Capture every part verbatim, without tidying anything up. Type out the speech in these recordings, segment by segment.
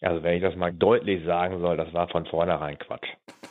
Also wenn ich das mal deutlich sagen soll, das war von vornherein Quatsch.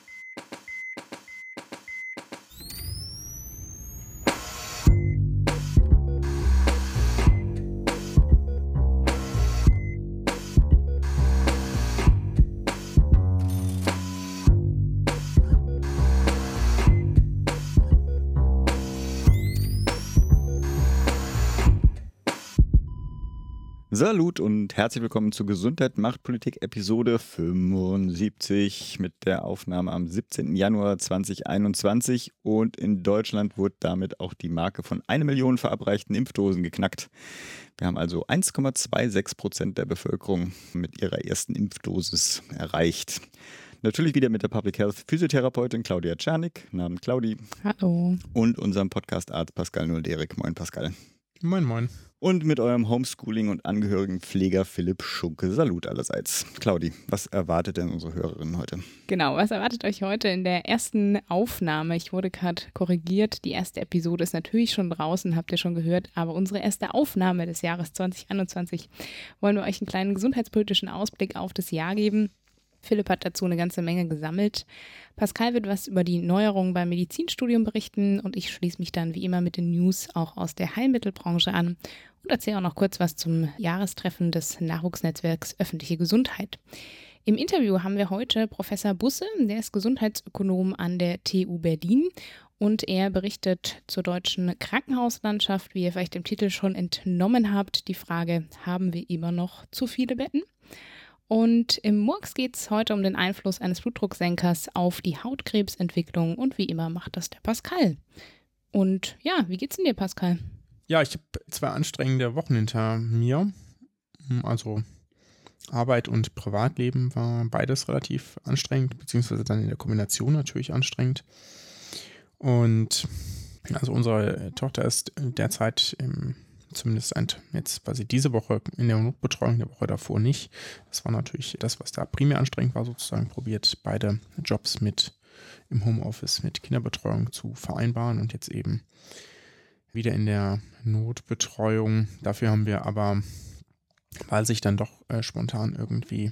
Salut und herzlich willkommen zu Gesundheit macht Politik Episode fünfundsiebzig mit der Aufnahme am siebzehnten Januar zweitausendeinundzwanzig und in Deutschland wurde damit auch die Marke von eine Million verabreichten Impfdosen geknackt. Wir haben also eins Komma sechsundzwanzig Prozent der Bevölkerung mit ihrer ersten Impfdosis erreicht. Natürlich wieder mit der Public Health Physiotherapeutin Claudia Czernik. Guten Abend, Claudi. Hallo. Und unserem Podcast-Arzt Pascal Nolderik. Moin, Pascal. Moin, moin. Und mit eurem Homeschooling- und angehörigen Pfleger Philipp Schunke. Salut allerseits. Claudi, was erwartet denn unsere Hörerinnen heute? Genau, was erwartet euch heute in der ersten Aufnahme? Ich wurde gerade korrigiert. Die erste Episode ist natürlich schon draußen, habt ihr schon gehört. Aber unsere erste Aufnahme des Jahres zweitausendeinundzwanzig wollen wir euch einen kleinen gesundheitspolitischen Ausblick auf das Jahr geben. Philipp hat dazu eine ganze Menge gesammelt. Pascal wird was über die Neuerungen beim Medizinstudium berichten und ich schließe mich dann wie immer mit den News auch aus der Heilmittelbranche an und erzähle auch noch kurz was zum Jahrestreffen des Nachwuchsnetzwerks Öffentliche Gesundheit. Im Interview haben wir heute Professor Busse, der ist Gesundheitsökonom an der T U Berlin und er berichtet zur deutschen Krankenhauslandschaft, wie ihr vielleicht im Titel schon entnommen habt, die Frage, haben wir immer noch zu viele Betten? Und im Murks geht es heute um den Einfluss eines Blutdrucksenkers auf die Hautkrebsentwicklung und wie immer macht das der Pascal. Und ja, wie geht's denn dir, Pascal? Ja, ich habe zwei anstrengende Wochen hinter mir. Also Arbeit und Privatleben war beides relativ anstrengend, beziehungsweise dann in der Kombination natürlich anstrengend. Und also unsere Tochter ist derzeit im Zumindest ein, jetzt quasi diese Woche in der Notbetreuung, der Woche davor nicht. Das war natürlich das, was da primär anstrengend war, sozusagen probiert, beide Jobs mit im Homeoffice mit Kinderbetreuung zu vereinbaren und jetzt eben wieder in der Notbetreuung. Dafür haben wir aber, weil sich dann doch äh, spontan irgendwie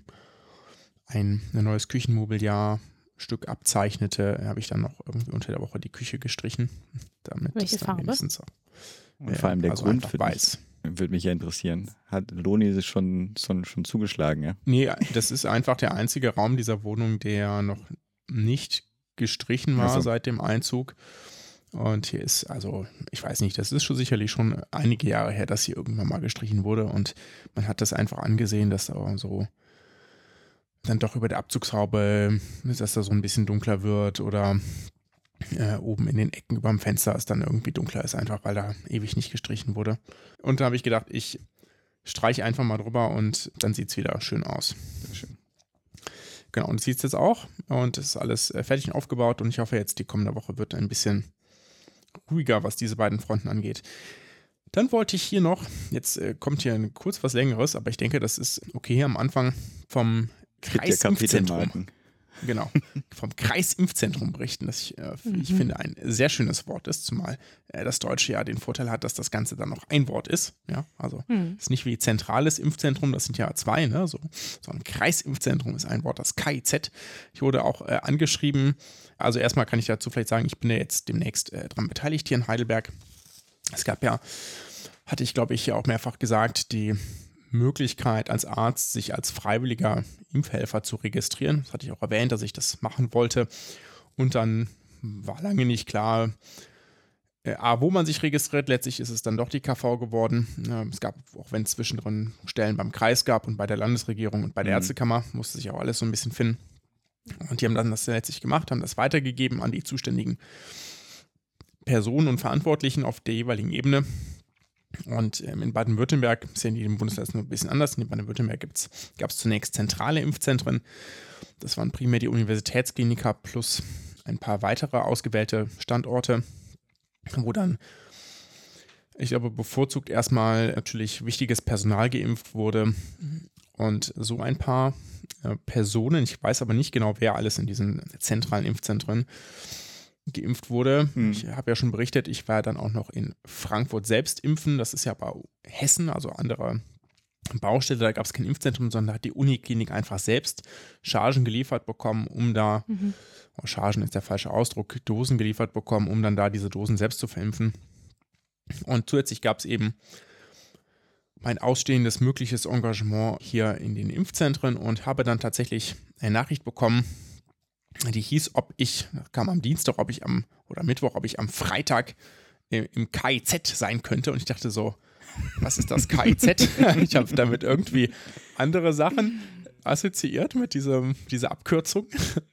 ein, ein neues Küchenmobiliarstück abzeichnete, habe ich dann noch irgendwie unter der Woche die Küche gestrichen. Damit Welche das dann Farbe? wenigstens auch Und vor allem der also Grund einfach für weiß. Würde mich ja interessieren. Hat Loni sich schon, schon, schon zugeschlagen, ja? Nee, das ist einfach der einzige Raum dieser Wohnung, der noch nicht gestrichen war Ach so. seit dem Einzug. Und hier ist, also ich weiß nicht, das ist schon sicherlich schon einige Jahre her, dass hier irgendwann mal gestrichen wurde. Und man hat das einfach angesehen, dass da so dann doch über der Abzugshaube, dass da so ein bisschen dunkler wird oder Äh, oben in den Ecken über dem Fenster ist dann irgendwie dunkler ist, einfach weil da ewig nicht gestrichen wurde. Und da habe ich gedacht, ich streiche einfach mal drüber und dann sieht es wieder schön aus. Sehr schön. Genau, und sieht es jetzt auch und es ist alles äh, fertig und aufgebaut und ich hoffe jetzt, die kommende Woche wird ein bisschen ruhiger, was diese beiden Fronten angeht. Dann wollte ich hier noch, jetzt äh, kommt hier ein, kurz was Längeres, aber ich denke, das ist okay am Anfang vom Kreisimpfzentrum. Genau, vom Kreisimpfzentrum berichten, das ich, äh, Mhm. ich finde ein sehr schönes Wort ist, zumal äh, das Deutsche ja den Vorteil hat, dass das Ganze dann noch ein Wort ist. Ja, also Mhm. ist nicht wie zentrales Impfzentrum, das sind ja zwei, ne, so, so ein Kreisimpfzentrum ist ein Wort, das K I Z. Ich wurde auch äh, angeschrieben, also erstmal kann ich dazu vielleicht sagen, ich bin ja jetzt demnächst äh, dran beteiligt hier in Heidelberg. Es gab ja, hatte ich glaube ich ja auch mehrfach gesagt, die Möglichkeit als Arzt, sich als freiwilliger Impfhelfer zu registrieren. Das hatte ich auch erwähnt, dass ich das machen wollte. Und dann war lange nicht klar, äh, A, wo man sich registriert. Letztlich ist es dann doch die K V geworden. Äh, es gab, auch wenn es zwischendrin Stellen beim Kreis gab und bei der Landesregierung und bei der Mhm. Ärztekammer, musste sich auch alles so ein bisschen finden. Und die haben dann das letztlich gemacht, haben das weitergegeben an die zuständigen Personen und Verantwortlichen auf der jeweiligen Ebene. Und ähm, in Baden-Württemberg, ist ja in jedem Bundesland nur ein bisschen anders, in Baden-Württemberg gab es zunächst zentrale Impfzentren. Das waren primär die Universitätskliniker plus ein paar weitere ausgewählte Standorte, wo dann, ich glaube, bevorzugt erstmal natürlich wichtiges Personal geimpft wurde. Und so ein paar äh, Personen, ich weiß aber nicht genau, wer alles in diesen zentralen Impfzentren geimpft wurde. Hm. Ich habe ja schon berichtet, ich war dann auch noch in Frankfurt selbst impfen. Das ist ja bei Hessen, also anderer Baustelle, da gab es kein Impfzentrum, sondern da hat die Uniklinik einfach selbst Chargen geliefert bekommen, um da, Mhm. oh, Chargen ist der falsche Ausdruck, Dosen geliefert bekommen, um dann da diese Dosen selbst zu verimpfen. Und zusätzlich gab es eben mein ausstehendes mögliches Engagement hier in den Impfzentren und habe dann tatsächlich eine Nachricht bekommen, die hieß, ob ich, das kam am Dienstag, ob ich am, oder Mittwoch, ob ich am Freitag im, im K I Z sein könnte. Und ich dachte so, was ist das K I Z? Ich habe damit irgendwie andere Sachen assoziiert mit diesem, dieser Abkürzung,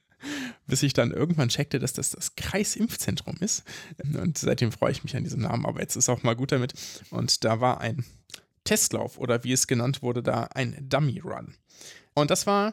bis ich dann irgendwann checkte, dass das das Kreisimpfzentrum ist. Und seitdem freue ich mich an diesem Namen, aber jetzt ist auch mal gut damit. Und da war ein Testlauf oder wie es genannt wurde, da ein Dummy Run. Und das war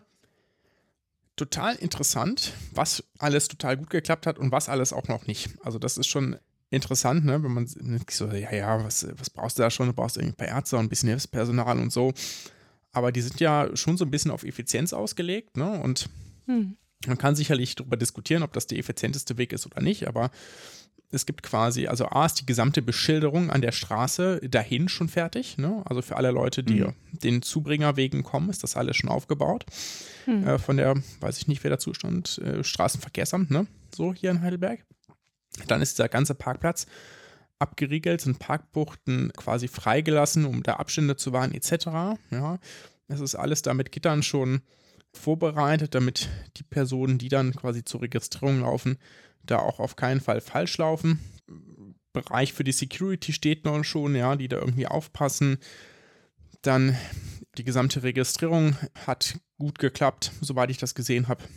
total interessant, was alles total gut geklappt hat und was alles auch noch nicht. Also das ist schon interessant, ne, wenn man so, ja, ja, was, was brauchst du da schon? Du brauchst irgendwie ein paar Ärzte und ein bisschen Hilfspersonal und so. Aber die sind ja schon so ein bisschen auf Effizienz ausgelegt, ne? Und Hm. man kann sicherlich darüber diskutieren, ob das der effizienteste Weg ist oder nicht, aber es gibt quasi, also A ist die gesamte Beschilderung an der Straße dahin schon fertig, ne? Also für alle Leute, die Mhm. den Zubringerwegen kommen, ist das alles schon aufgebaut. Hm. Äh, von der, weiß ich nicht, wer dazu stand, äh, Straßenverkehrsamt, ne? So hier in Heidelberg. Dann ist dieser ganze Parkplatz abgeriegelt, sind Parkbuchten quasi freigelassen, um da Abstände zu wahren, et cetera. Ja, es ist alles da mit Gittern schon vorbereitet, damit die Personen, die dann quasi zur Registrierung laufen, da auch auf keinen Fall falsch laufen. Bereich für die Security steht noch schon, ja, die da irgendwie aufpassen. Dann die gesamte Registrierung hat gut geklappt, soweit ich das gesehen habe.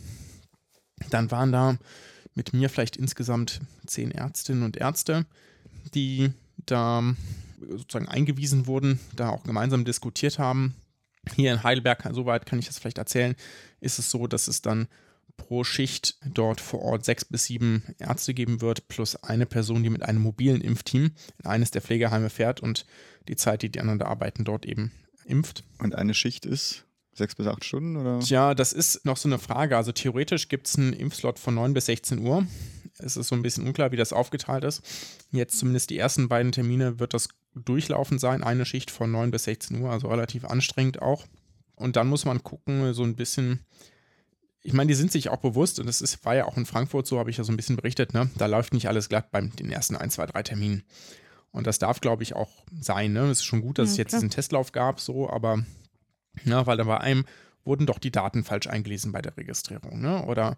Dann waren da mit mir vielleicht insgesamt zehn Ärztinnen und Ärzte, die da sozusagen eingewiesen wurden, da auch gemeinsam diskutiert haben. Hier in Heidelberg, soweit kann ich das vielleicht erzählen, ist es so, dass es dann pro Schicht dort vor Ort sechs bis sieben Ärzte geben wird, plus eine Person, die mit einem mobilen Impfteam in eines der Pflegeheime fährt und die Zeit, die die anderen da arbeiten, dort eben impft. Und eine Schicht ist sechs bis acht Stunden, oder? Tja, das ist noch so eine Frage. Also theoretisch gibt es einen Impfslot von neun bis sechzehn Uhr. Es ist so ein bisschen unklar, wie das aufgeteilt ist. Jetzt zumindest die ersten beiden Termine wird das durchlaufend sein. Eine Schicht von neun bis sechzehn Uhr, also relativ anstrengend auch. Und dann muss man gucken, so ein bisschen, ich meine, die sind sich auch bewusst, und das ist, war ja auch in Frankfurt so, habe ich ja so ein bisschen berichtet, ne? Da läuft nicht alles glatt bei den ersten ein, zwei, drei Terminen. Und das darf, glaube ich, auch sein. Ne? Es ist schon gut, dass Ja, es jetzt klar. diesen Testlauf gab, so, aber ja, weil da bei einem wurden doch die Daten falsch eingelesen bei der Registrierung, ne? Oder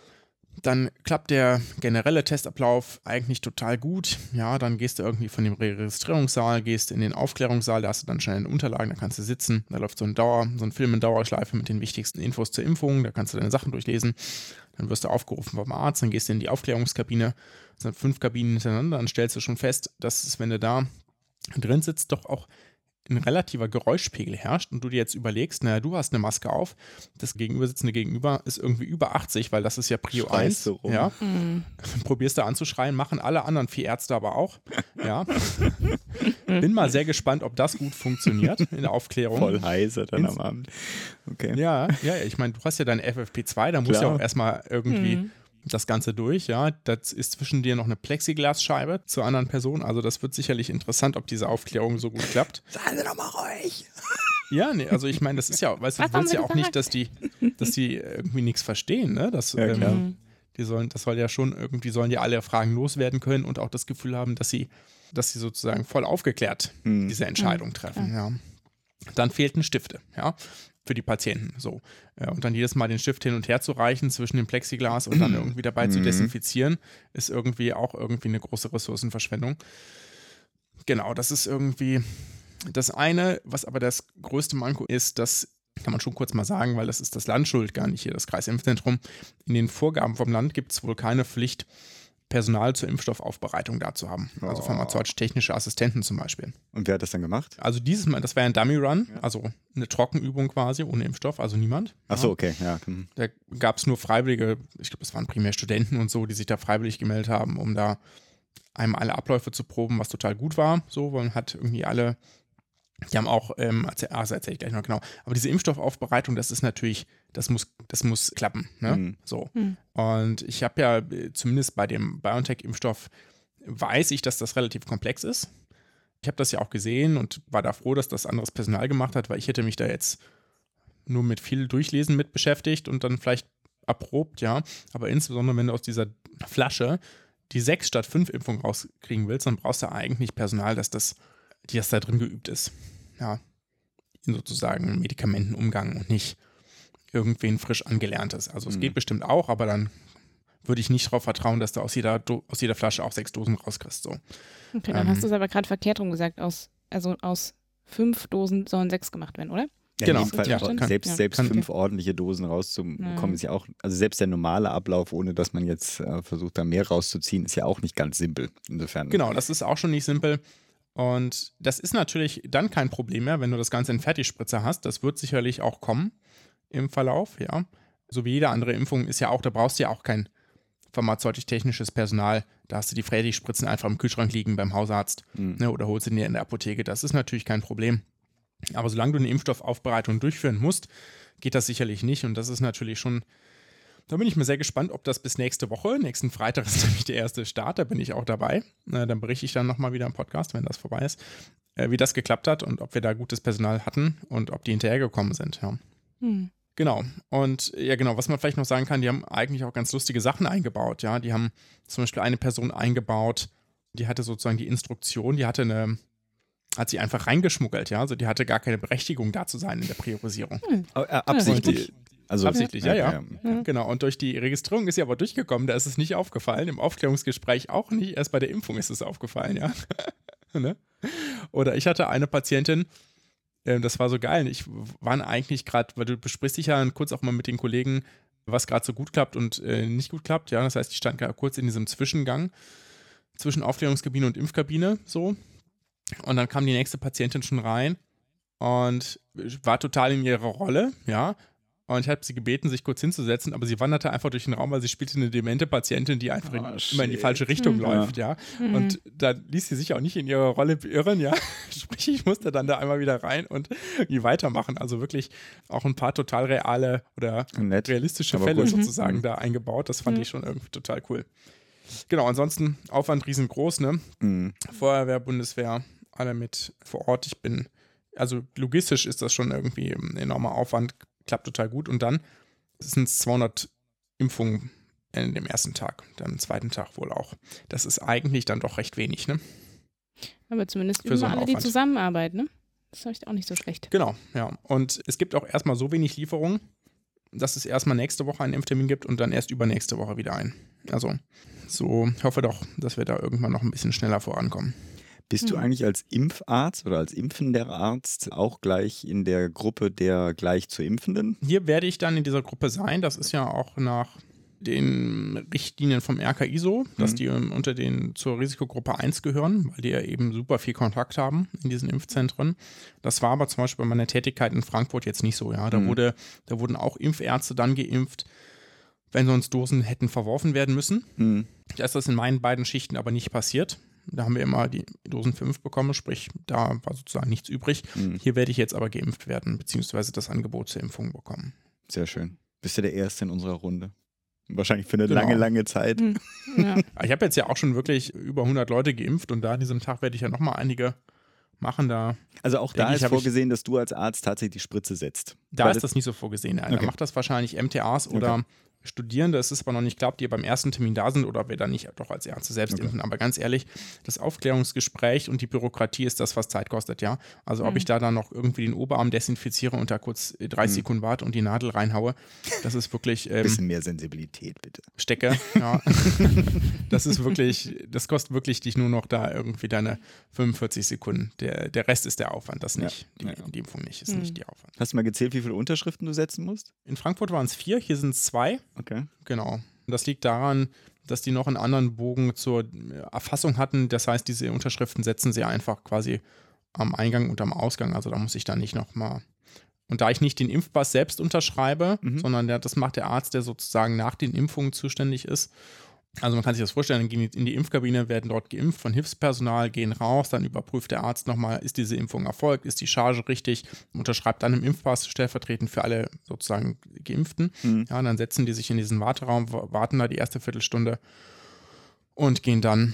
dann klappt der generelle Testablauf eigentlich total gut. Ja, dann gehst du irgendwie von dem Registrierungssaal, gehst in den Aufklärungssaal, da hast du dann schnell Unterlagen, da kannst du sitzen, da läuft so ein Dauer, so ein Film in Dauerschleife mit den wichtigsten Infos zur Impfung, da kannst du deine Sachen durchlesen, dann wirst du aufgerufen vom Arzt, dann gehst du in die Aufklärungskabine, das sind fünf Kabinen hintereinander, dann stellst du schon fest, dass es, wenn du da drin sitzt, doch auch ein relativer Geräuschpegel herrscht und du dir jetzt überlegst, naja, du hast eine Maske auf, das gegenübersitzende Gegenüber ist irgendwie über achtzig, weil das ist ja Prio Schreist eins. du rum. Ja, Hm. probierst du anzuschreien, machen alle anderen vier Ärzte aber auch. Ja. Bin mal sehr gespannt, ob das gut funktioniert in der Aufklärung. Voll heiser dann Ins- am Abend. Okay. Ja, ja, ich meine, du hast ja deine F F P zwei, da muss Klar. ja auch erstmal irgendwie Hm. das Ganze durch, ja. Das ist zwischen dir noch eine Plexiglasscheibe zur anderen Person, also das wird sicherlich interessant, ob diese Aufklärung so gut klappt. Seien Sie doch mal ruhig. Ja, nee, also ich meine, das ist ja, weißt du, Was du willst haben ja wir auch nicht, gesagt? dass die, dass die irgendwie nichts verstehen, ne? Das, Ja, klar. ähm, die sollen, das soll ja schon irgendwie, sollen ja alle Fragen loswerden können und auch das Gefühl haben, dass sie, dass sie sozusagen voll aufgeklärt Hm. diese Entscheidung treffen, ja. Dann fehlten Stifte, ja, für die Patienten, so. Äh, Und dann jedes Mal den Stift hin und her zu reichen zwischen dem Plexiglas und dann irgendwie dabei zu Mhm. desinfizieren, ist irgendwie auch irgendwie eine große Ressourcenverschwendung. Genau, das ist irgendwie das eine, was aber das größte Manko ist, das kann man schon kurz mal sagen, weil das ist das Land schuld, gar nicht hier das Kreisimpfzentrum. In den Vorgaben vom Land gibt es wohl keine Pflicht, Personal zur Impfstoffaufbereitung da zu haben. Also Oh. pharmazeutisch-technische Assistenten zum Beispiel. Und wer hat das dann gemacht? Also dieses Mal, das wäre ein Dummy Run, Ja. also eine Trockenübung quasi, ohne Impfstoff, also niemand. Ach so, okay. Ja. hm. Da gab es nur Freiwillige, ich glaube, es waren primär Studenten und so, die sich da freiwillig gemeldet haben, um da einmal alle Abläufe zu proben, was total gut war. So, man hat irgendwie alle, die haben auch, ähm, erzähl, ah, das erzähle ich gleich noch genau, aber diese Impfstoffaufbereitung, das ist natürlich, das muss, das muss klappen. Ne? Mhm. So. Mhm. Und ich habe ja äh, zumindest bei dem BioNTech-Impfstoff weiß ich, dass das relativ komplex ist. Ich habe das ja auch gesehen und war da froh, dass das anderes Personal gemacht hat, weil ich hätte mich da jetzt nur mit viel Durchlesen mit beschäftigt und dann vielleicht erprobt, ja. Aber insbesondere, wenn du aus dieser Flasche die sechs statt fünf Impfungen rauskriegen willst, dann brauchst du eigentlich Personal, dass das, die das da drin geübt ist. Ja. In sozusagen Medikamentenumgang und nicht irgendwen frisch angelerntes. Also es mhm. geht bestimmt auch, aber dann würde ich nicht darauf vertrauen, dass du aus jeder, Do- aus jeder Flasche auch sechs Dosen rauskriegst. So. Okay, dann ähm, hast du es aber gerade verkehrt rum gesagt. Aus, also aus fünf Dosen sollen sechs gemacht werden, oder? Ja, genau. Fall, Ja, kann, kann, selbst ja. selbst kann, fünf ordentliche Dosen rauszubekommen, ja. ist ja auch, also selbst der normale Ablauf, ohne dass man jetzt äh, versucht, da mehr rauszuziehen, ist ja auch nicht ganz simpel. Insofern. Genau, das ist auch schon nicht simpel. Und das ist natürlich dann kein Problem mehr, wenn du das Ganze in Fertigspritzer hast. Das wird sicherlich auch kommen im Verlauf, ja. So wie jede andere Impfung ist ja auch, da brauchst du ja auch kein pharmazeutisch-technisches Personal. Da hast du die Fertigspritzen einfach im Kühlschrank liegen beim Hausarzt mhm. ne, oder holst sie dir in der Apotheke. Das ist natürlich kein Problem. Aber solange du eine Impfstoffaufbereitung durchführen musst, geht das sicherlich nicht. Und das ist natürlich schon, da bin ich mir sehr gespannt, ob das bis nächste Woche, nächsten Freitag ist nämlich der erste Start, da bin ich auch dabei. Äh, dann berichte ich dann nochmal wieder im Podcast, wenn das vorbei ist, äh, wie das geklappt hat und ob wir da gutes Personal hatten und ob die hinterhergekommen sind. Ja. Hm. Genau. Und ja, genau, was man vielleicht noch sagen kann, die haben eigentlich auch ganz lustige Sachen eingebaut. Ja, die haben zum Beispiel eine Person eingebaut, die hatte sozusagen die Instruktion, die hatte eine, hat sie einfach reingeschmuggelt, ja, also die hatte gar keine Berechtigung, da zu sein in der Priorisierung. Hm. Oh, äh, absichtlich. Also, absichtlich, ja, ja. ja, ja. ja. Genau, und durch die Registrierung ist sie aber durchgekommen, da ist es nicht aufgefallen, im Aufklärungsgespräch auch nicht, erst bei der Impfung ist es aufgefallen, ja. ne? Oder ich hatte eine Patientin, äh, das war so geil, ich war eigentlich gerade, weil du besprichst dich ja kurz auch mal mit den Kollegen, was gerade so gut klappt und äh, nicht gut klappt, ja, das heißt, ich stand gerade kurz in diesem Zwischengang zwischen Aufklärungskabine und Impfkabine, so. Und dann kam die nächste Patientin schon rein und war total in ihrer Rolle, ja. Und ich habe sie gebeten, sich kurz hinzusetzen, aber sie wanderte einfach durch den Raum, weil sie spielte eine demente Patientin, die einfach in, oh, immer in die falsche Richtung mhm. läuft, ja. Mhm. Und da ließ sie sich auch nicht in ihrer Rolle beirren, ja. Sprich, ich musste dann da einmal wieder rein und irgendwie weitermachen. Also wirklich auch ein paar total reale oder Nett, realistische aber Fälle gut. sozusagen mhm. da eingebaut. Das fand mhm. ich schon irgendwie total cool. Genau, ansonsten Aufwand riesengroß, ne? Mhm. Feuerwehr, Bundeswehr, alle mit vor Ort. Ich bin, also logistisch ist das schon irgendwie ein enormer Aufwand, klappt total gut. Und dann sind es zweihundert Impfungen in dem ersten Tag, dann am zweiten Tag wohl auch. Das ist eigentlich dann doch recht wenig, ne? Aber zumindest Für üben so einen alle die Aufwand. Zusammenarbeit, ne? Das ist auch nicht so schlecht. Genau, ja. Und es gibt auch erstmal so wenig Lieferungen, dass es erstmal nächste Woche einen Impftermin gibt und dann erst übernächste Woche wieder einen. Also so, ich hoffe doch, dass wir da irgendwann noch ein bisschen schneller vorankommen. Bist du Mhm. eigentlich als Impfarzt oder als impfender Arzt auch gleich in der Gruppe der gleich zu Impfenden? Hier werde ich dann in dieser Gruppe sein. Das ist ja auch nach den Richtlinien vom R K I so, dass Mhm. die ähm, unter den zur Risikogruppe eins gehören, weil die ja eben super viel Kontakt haben in diesen Impfzentren. Das war aber zum Beispiel bei meiner Tätigkeit in Frankfurt jetzt nicht so. Ja, da Mhm. wurde, da wurden auch Impfärzte dann geimpft, wenn sonst Dosen hätten verworfen werden müssen. Mhm. Da ist das in meinen beiden Schichten aber nicht passiert. Da haben wir immer die Dosen fünf bekommen, sprich, da war sozusagen nichts übrig. Mhm. Hier werde ich jetzt aber geimpft werden, beziehungsweise das Angebot zur Impfung bekommen. Sehr schön. Bist du der Erste in unserer Runde? Wahrscheinlich für eine Genau. lange, lange Zeit. Hm. Ja. Ich habe jetzt ja auch schon wirklich über hundert Leute geimpft und da an diesem Tag werde ich ja nochmal einige machen. Da, Also auch Denke da ich, ist hab ich- vorgesehen, dass du als Arzt tatsächlich die Spritze setzt. da Weil ist das nicht so vorgesehen. Da Okay. macht das wahrscheinlich M T As oder Studierende. Es ist aber noch nicht klar, ob die beim ersten Termin da sind oder ob wir dann nicht doch als Ärzte selbst Okay. impfen. Aber ganz ehrlich, das Aufklärungsgespräch und die Bürokratie ist das, was Zeit kostet, ja. Also ob Mhm. ich da dann noch irgendwie den Oberarm desinfiziere und da kurz dreißig Mhm. Sekunden warte und die Nadel reinhaue, das ist wirklich Ein ähm, bisschen mehr Sensibilität, bitte. Stecke, ja. Das ist wirklich, das kostet wirklich dich nur noch da irgendwie deine fünfundvierzig Sekunden. Der, der Rest ist der Aufwand, das Ja, nicht. Die, ja. die Impfung nicht, ist Mhm. nicht der Aufwand. Hast du mal gezählt, wie viele Unterschriften du setzen musst? In Frankfurt waren es vier, hier sind es zwei. Okay. Genau. Und das liegt daran, dass die noch einen anderen Bogen zur Erfassung hatten. Das heißt, diese Unterschriften setzen sie einfach quasi am Eingang und am Ausgang. Also da muss ich dann nicht nochmal. Und da ich nicht den Impfpass selbst unterschreibe, Mhm. sondern der, das macht der Arzt, der sozusagen nach den Impfungen zuständig ist. Also man kann sich das vorstellen, dann gehen die in die Impfkabine, werden dort geimpft von Hilfspersonal, gehen raus, dann überprüft der Arzt nochmal, ist diese Impfung erfolgt, ist die Charge richtig, unterschreibt dann im Impfpass stellvertretend für alle sozusagen Geimpften. Mhm. Ja, und dann setzen die sich in diesen Warteraum, warten da die erste Viertelstunde und gehen dann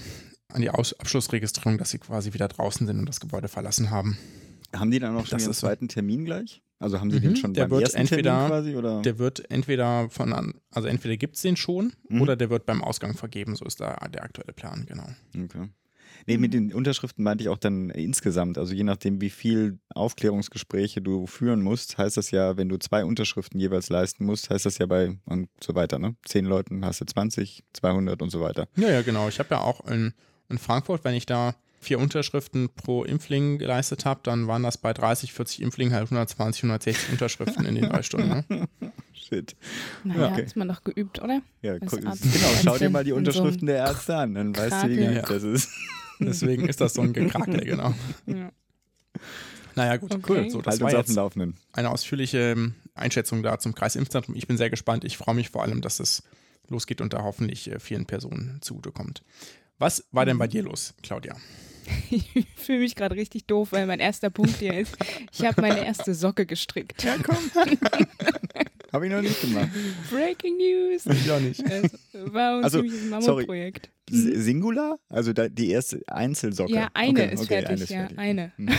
an die Aus- Abschlussregistrierung, dass sie quasi wieder draußen sind und das Gebäude verlassen haben. Haben die dann auch schon Das ihren ist so. zweiten Termin gleich? Also haben sie Mhm, den schon der beim wird ersten entweder- Termin quasi? Oder? Der wird entweder von an, also entweder gibt es den schon Mhm. oder der wird beim Ausgang vergeben, so ist da der aktuelle Plan, genau. Okay. Nee, mit den Unterschriften meinte ich auch dann insgesamt. Also je nachdem, wie viel Aufklärungsgespräche du führen musst, heißt das ja, wenn du zwei Unterschriften jeweils leisten musst, heißt das ja bei und so weiter, ne? Zehn Leuten hast du zwanzig, zweihundert und so weiter. Ja, ja, genau. Ich habe ja auch in, in Frankfurt, wenn ich da vier Unterschriften pro Impfling geleistet habe, dann waren das bei dreißig, vierzig Impflingen halt hundertzwanzig, hundertsechzig Unterschriften in den drei Stunden. Ne? Shit. Naja, Okay. ist man doch geübt, oder? Ja, Als guck- Arzt- genau, schau dir Ärztin mal die in so Unterschriften einem der Ärzte an, dann weißt du, wie Krakel. geübt das ist. Deswegen ist das so ein Gekrakel, genau. Ja. Naja, gut, Okay. cool. So, das Halt war uns auf jetzt dem Laufenden. eine ausführliche ähm, Einschätzung da zum Kreisimpfzentrum. Ich bin sehr gespannt. Ich freue mich vor allem, dass es losgeht und da hoffentlich äh, vielen Personen zugutekommt. Was war denn bei dir los, Claudia? Ich fühle mich gerade richtig doof, weil mein erster Punkt hier ist, ich habe meine erste Socke gestrickt. Ja, komm. Habe ich noch nicht gemacht. Breaking News. Ich auch nicht. Das war ein Also, ziemliches sorry. Mammutprojekt. S- Singular? Also da, die erste Einzelsocke? Ja, eine Okay, ist okay, fertig, eine ist ja, fertig. eine. Hm.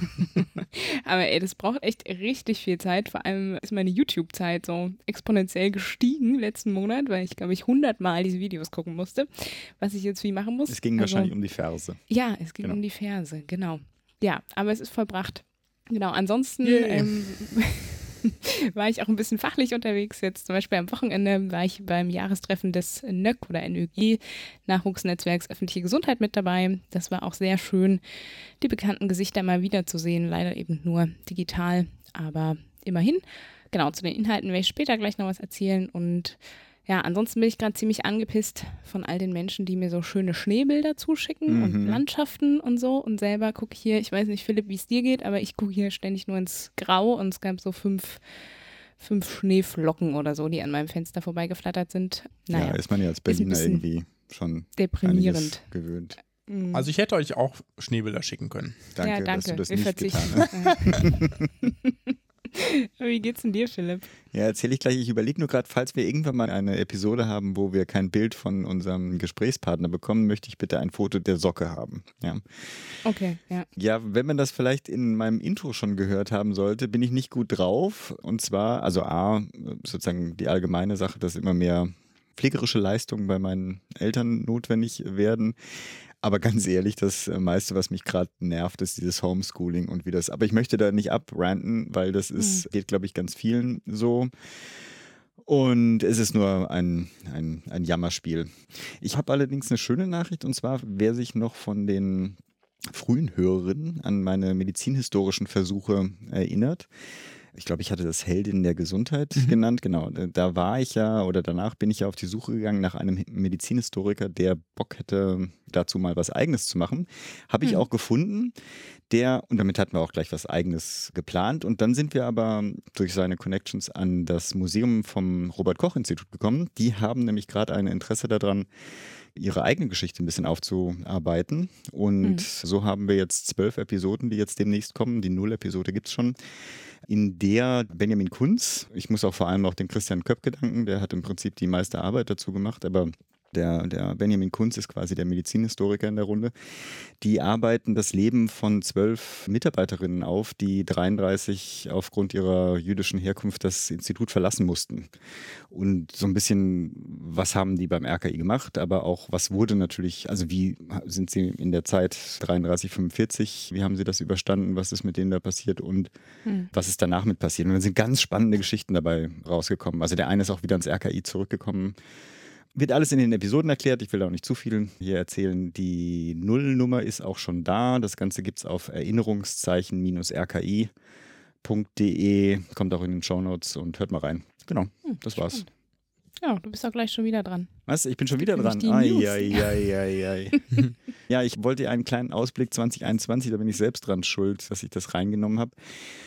Aber ey, das braucht echt richtig viel Zeit. Vor allem ist meine YouTube-Zeit so exponentiell gestiegen letzten Monat, weil ich, glaube ich, hundertmal diese Videos gucken musste, was ich jetzt wie machen muss. Es ging Also, wahrscheinlich um die Ferse. Ja, es ging Genau. um die Ferse, genau. Ja, aber es ist vollbracht. Genau, ansonsten Yay. ähm, war ich auch ein bisschen fachlich unterwegs. Jetzt zum Beispiel am Wochenende war ich beim Jahrestreffen des N Ö G oder N Ö G, Nachwuchsnetzwerks Öffentliche Gesundheit, mit dabei. Das war auch sehr schön, die bekannten Gesichter mal wiederzusehen. Leider eben nur digital, aber immerhin. Genau, zu den Inhalten werde ich später gleich noch was erzählen. Und ja, ansonsten bin ich gerade ziemlich angepisst von all den Menschen, die mir so schöne Schneebilder zuschicken Mhm. und Landschaften und so. Und selber gucke ich hier, ich weiß nicht, Philipp, wie es dir geht, aber ich gucke hier ständig nur ins Grau und es gab so fünf, fünf Schneeflocken oder so, die an meinem Fenster vorbeigeflattert sind. Naja, Ja, ist man ja als ein Berliner bisschen irgendwie schon einiges deprimierend. gewöhnt. Mhm. Also ich hätte euch auch Schneebilder schicken können. Danke, ja, danke. dass du das Wir nicht getan verzichten. hast. Wie geht's denn dir, Philipp? Ja, erzähle ich gleich. Ich überlege nur gerade, falls wir irgendwann mal eine Episode haben, wo wir kein Bild von unserem Gesprächspartner bekommen, möchte ich bitte ein Foto der Socke haben. Ja. Okay, ja. Ja, wenn man das vielleicht in meinem Intro schon gehört haben sollte, bin ich nicht gut drauf. Und zwar, also A, sozusagen die allgemeine Sache, dass immer mehr pflegerische Leistungen bei meinen Eltern notwendig werden. Aber ganz ehrlich, das meiste, was mich gerade nervt, ist dieses Homeschooling und wie das. Aber ich möchte da nicht abranten, weil das ist, geht, glaube ich, ganz vielen so. Und es ist nur ein, ein, ein Jammerspiel. Ich habe allerdings eine schöne Nachricht, und zwar, wer sich noch von den frühen Hörerinnen an meine medizinhistorischen Versuche erinnert. Ich glaube, ich hatte das Heldin der Gesundheit Mhm. genannt, genau. Da war ich ja, oder danach bin ich ja auf die Suche gegangen nach einem Medizinhistoriker, der Bock hätte, dazu mal was Eigenes zu machen. Habe ich Mhm. auch gefunden. Der, und damit hatten wir auch gleich was Eigenes geplant. Und dann sind wir aber durch seine Connections an das Museum vom Robert-Koch-Institut gekommen. Die haben nämlich gerade ein Interesse daran, ihre eigene Geschichte ein bisschen aufzuarbeiten. Und Mhm. so haben wir jetzt zwölf Episoden, die jetzt demnächst kommen. Die Null-Episode gibt es schon. In der Benjamin Kunz, ich muss auch vor allem noch den Christian Köpke danken, der hat im Prinzip die meiste Arbeit dazu gemacht, aber der, der Benjamin Kunz ist quasi der Medizinhistoriker in der Runde. Die arbeiten das Leben von zwölf Mitarbeiterinnen auf, die dreiunddreißig aufgrund ihrer jüdischen Herkunft das Institut verlassen mussten. Und so ein bisschen, was haben die beim R K I gemacht, aber auch, was wurde natürlich, also wie sind sie in der Zeit dreiunddreißig, fünfundvierzig, wie haben sie das überstanden, was ist mit denen da passiert und Mhm. was ist danach mit passiert. Und dann sind ganz spannende Geschichten dabei rausgekommen. Also der eine ist auch wieder ans R K I zurückgekommen. Wird alles in den Episoden erklärt. Ich will auch nicht zu viel hier erzählen. Die Nullnummer ist auch schon da. Das Ganze gibt es auf erinnerungszeichen R K I punkt de. Kommt auch in den Shownotes und hört mal rein. Genau, Hm, das war's. spannend. Ja, du bist auch gleich schon wieder dran. Was? Ich bin schon wieder Nämlich dran. die Ai, News. ai, ai, ai, ai. Ja, ich wollte einen kleinen Ausblick zwanzig einundzwanzig, da bin ich selbst dran schuld, dass ich das reingenommen habe.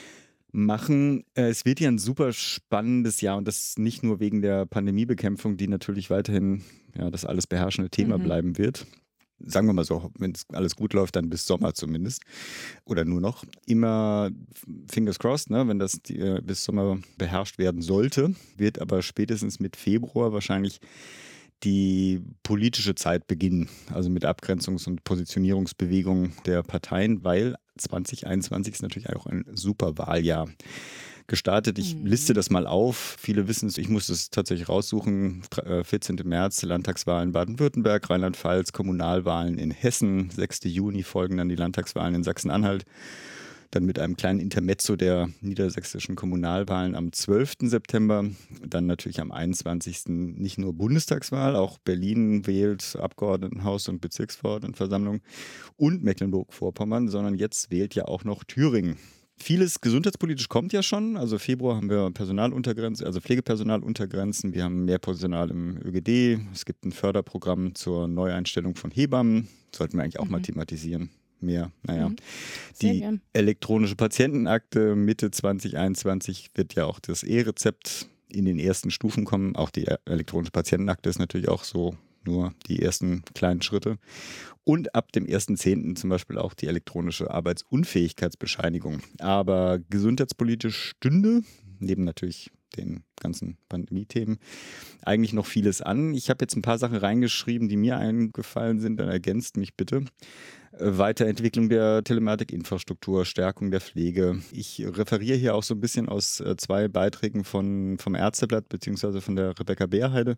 Machen. Äh, Es wird ja ein super spannendes Jahr und das nicht nur wegen der Pandemiebekämpfung, die natürlich weiterhin ja, das alles beherrschende Thema Mhm. bleiben wird. Sagen wir mal so, wenn es alles gut läuft, dann bis Sommer zumindest. Oder nur noch. Immer fingers crossed, ne, wenn das die, äh, bis Sommer beherrscht werden sollte, wird aber spätestens mit Februar wahrscheinlich die politische Zeit beginnen, also mit Abgrenzungs- und Positionierungsbewegungen der Parteien, weil zwanzig einundzwanzig ist natürlich auch ein super Wahljahr. Gestartet. Ich liste das mal auf. Viele wissen es, ich muss es tatsächlich raussuchen. vierzehnten März, Landtagswahlen Baden-Württemberg, Rheinland-Pfalz, Kommunalwahlen in Hessen. sechsten Juni folgen dann die Landtagswahlen in Sachsen-Anhalt. Dann mit einem kleinen Intermezzo der niedersächsischen Kommunalwahlen am zwölften September. Dann natürlich am einundzwanzigsten nicht nur Bundestagswahl, auch Berlin wählt Abgeordnetenhaus und Bezirksverordnetenversammlung und Mecklenburg-Vorpommern, sondern jetzt wählt ja auch noch Thüringen. Vieles gesundheitspolitisch kommt ja schon. Also Februar haben wir Personaluntergrenzen, also Pflegepersonaluntergrenzen. Wir haben mehr Personal im Ö G D. Es gibt ein Förderprogramm zur Neueinstellung von Hebammen. Sollten wir eigentlich auch mhm. mal thematisieren. Mehr, naja. Mhm. Die gern. Elektronische Patientenakte Mitte zwanzig einundzwanzig wird ja auch das E-Rezept in den ersten Stufen kommen. Auch die elektronische Patientenakte ist natürlich auch so nur die ersten kleinen Schritte. Und ab dem ersten zehnten zum Beispiel auch die elektronische Arbeitsunfähigkeitsbescheinigung. Aber gesundheitspolitisch stünde, neben natürlich den ganzen Pandemie-Themen, eigentlich noch vieles an. Ich habe jetzt ein paar Sachen reingeschrieben, die mir eingefallen sind, dann ergänzt mich bitte. Weiterentwicklung der Telematikinfrastruktur, Stärkung der Pflege. Ich referiere hier auch so ein bisschen aus zwei Beiträgen von, vom Ärzteblatt beziehungsweise von der Rebecca Beerheide.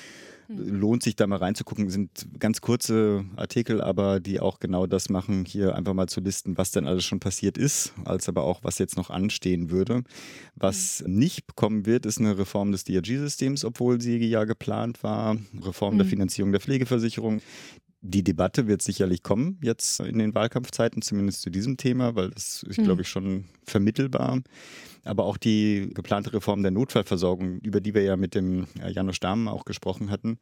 Lohnt sich da mal reinzugucken, sind ganz kurze Artikel, aber die auch genau das machen, hier einfach mal zu listen, was denn alles schon passiert ist, als aber auch, was jetzt noch anstehen würde. Was mhm. nicht kommen wird, ist eine Reform des D R G-Systems, obwohl sie ja geplant war, Reform mhm. der Finanzierung der Pflegeversicherung. Die Debatte wird sicherlich kommen, jetzt in den Wahlkampfzeiten, zumindest zu diesem Thema, weil das ist, mhm. glaube ich, schon vermittelbar. Aber auch die geplante Reform der Notfallversorgung, über die wir ja mit dem Janusz Dahmen auch gesprochen hatten,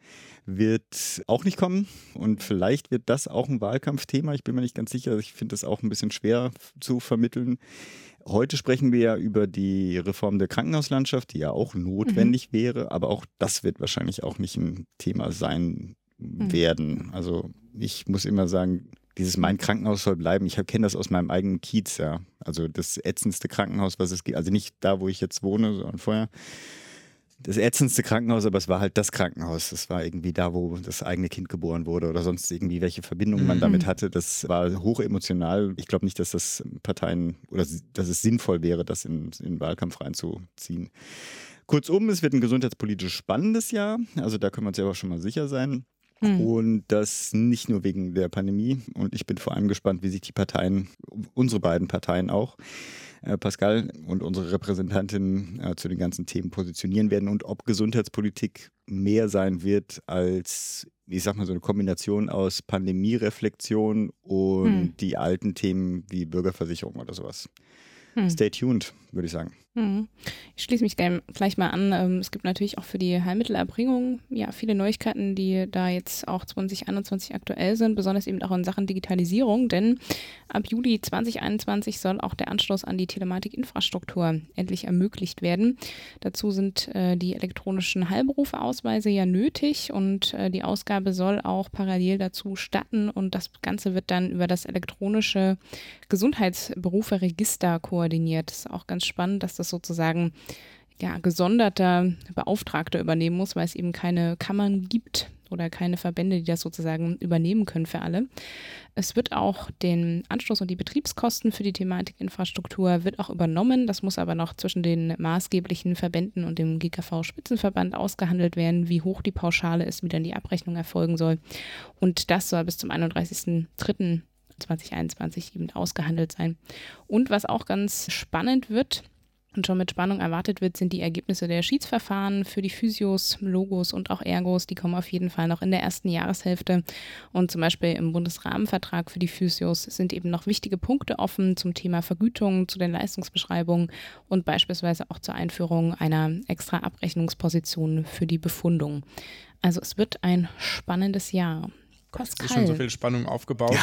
wird auch nicht kommen. Und vielleicht wird das auch ein Wahlkampfthema. Ich bin mir nicht ganz sicher. Ich finde das auch ein bisschen schwer zu vermitteln. Heute sprechen wir ja über die Reform der Krankenhauslandschaft, die ja auch notwendig mhm. wäre. Aber auch das wird wahrscheinlich auch nicht ein Thema sein werden. Also ich muss immer sagen, dieses mein Krankenhaus soll bleiben. Ich kenne das aus meinem eigenen Kiez, ja. Also das ätzendste Krankenhaus, was es gibt. Also nicht da, wo ich jetzt wohne, sondern vorher. Das ätzendste Krankenhaus, aber es war halt das Krankenhaus. Das war irgendwie da, wo das eigene Kind geboren wurde oder sonst irgendwie welche Verbindungen man damit hatte. Das war hochemotional. Ich glaube nicht, dass das Parteien oder dass es sinnvoll wäre, das in, in den Wahlkampf reinzuziehen. Kurzum, es wird ein gesundheitspolitisch spannendes Jahr. Also da können wir uns ja auch schon mal sicher sein. Und das nicht nur wegen der Pandemie. Und ich bin vor allem gespannt, wie sich die Parteien, unsere beiden Parteien auch, äh, Pascal und unsere Repräsentantin äh, zu den ganzen Themen positionieren werden und ob Gesundheitspolitik mehr sein wird als, ich sag mal, so eine Kombination aus Pandemiereflexion und hm. die alten Themen wie Bürgerversicherung oder sowas. Hm. Stay tuned, würde ich sagen. Ich schließe mich gleich mal an. Es gibt natürlich auch für die Heilmittelerbringung ja viele Neuigkeiten, die da jetzt auch zwanzig einundzwanzig aktuell sind, besonders eben auch in Sachen Digitalisierung, denn ab Juli zwanzig einundzwanzig soll auch der Anschluss an die Telematikinfrastruktur endlich ermöglicht werden. Dazu sind äh, die elektronischen Heilberufeausweise ja nötig und äh, die Ausgabe soll auch parallel dazu statten und das Ganze wird dann über das elektronische Gesundheitsberufe-Register koordiniert. Das ist auch ganz spannend, dass das sozusagen ja, gesonderter Beauftragter übernehmen muss, weil es eben keine Kammern gibt oder keine Verbände, die das sozusagen übernehmen können für alle. Es wird auch den Anschluss und die Betriebskosten für die Thematikinfrastruktur wird auch übernommen. Das muss aber noch zwischen den maßgeblichen Verbänden und dem G K V-Spitzenverband ausgehandelt werden, wie hoch die Pauschale ist, wie dann die Abrechnung erfolgen soll. Und das soll bis zum einunddreißigsten dritten zweitausendeinundzwanzig eben ausgehandelt sein. Und was auch ganz spannend wird, und schon mit Spannung erwartet wird, sind die Ergebnisse der Schiedsverfahren für die Physios, Logos und auch Ergos. Die kommen auf jeden Fall noch in der ersten Jahreshälfte. Und zum Beispiel im Bundesrahmenvertrag für die Physios sind eben noch wichtige Punkte offen zum Thema Vergütung, zu den Leistungsbeschreibungen und beispielsweise auch zur Einführung einer extra Abrechnungsposition für die Befundung. Also es wird ein spannendes Jahr. Pascal. Es ist schon so viel Spannung aufgebaut.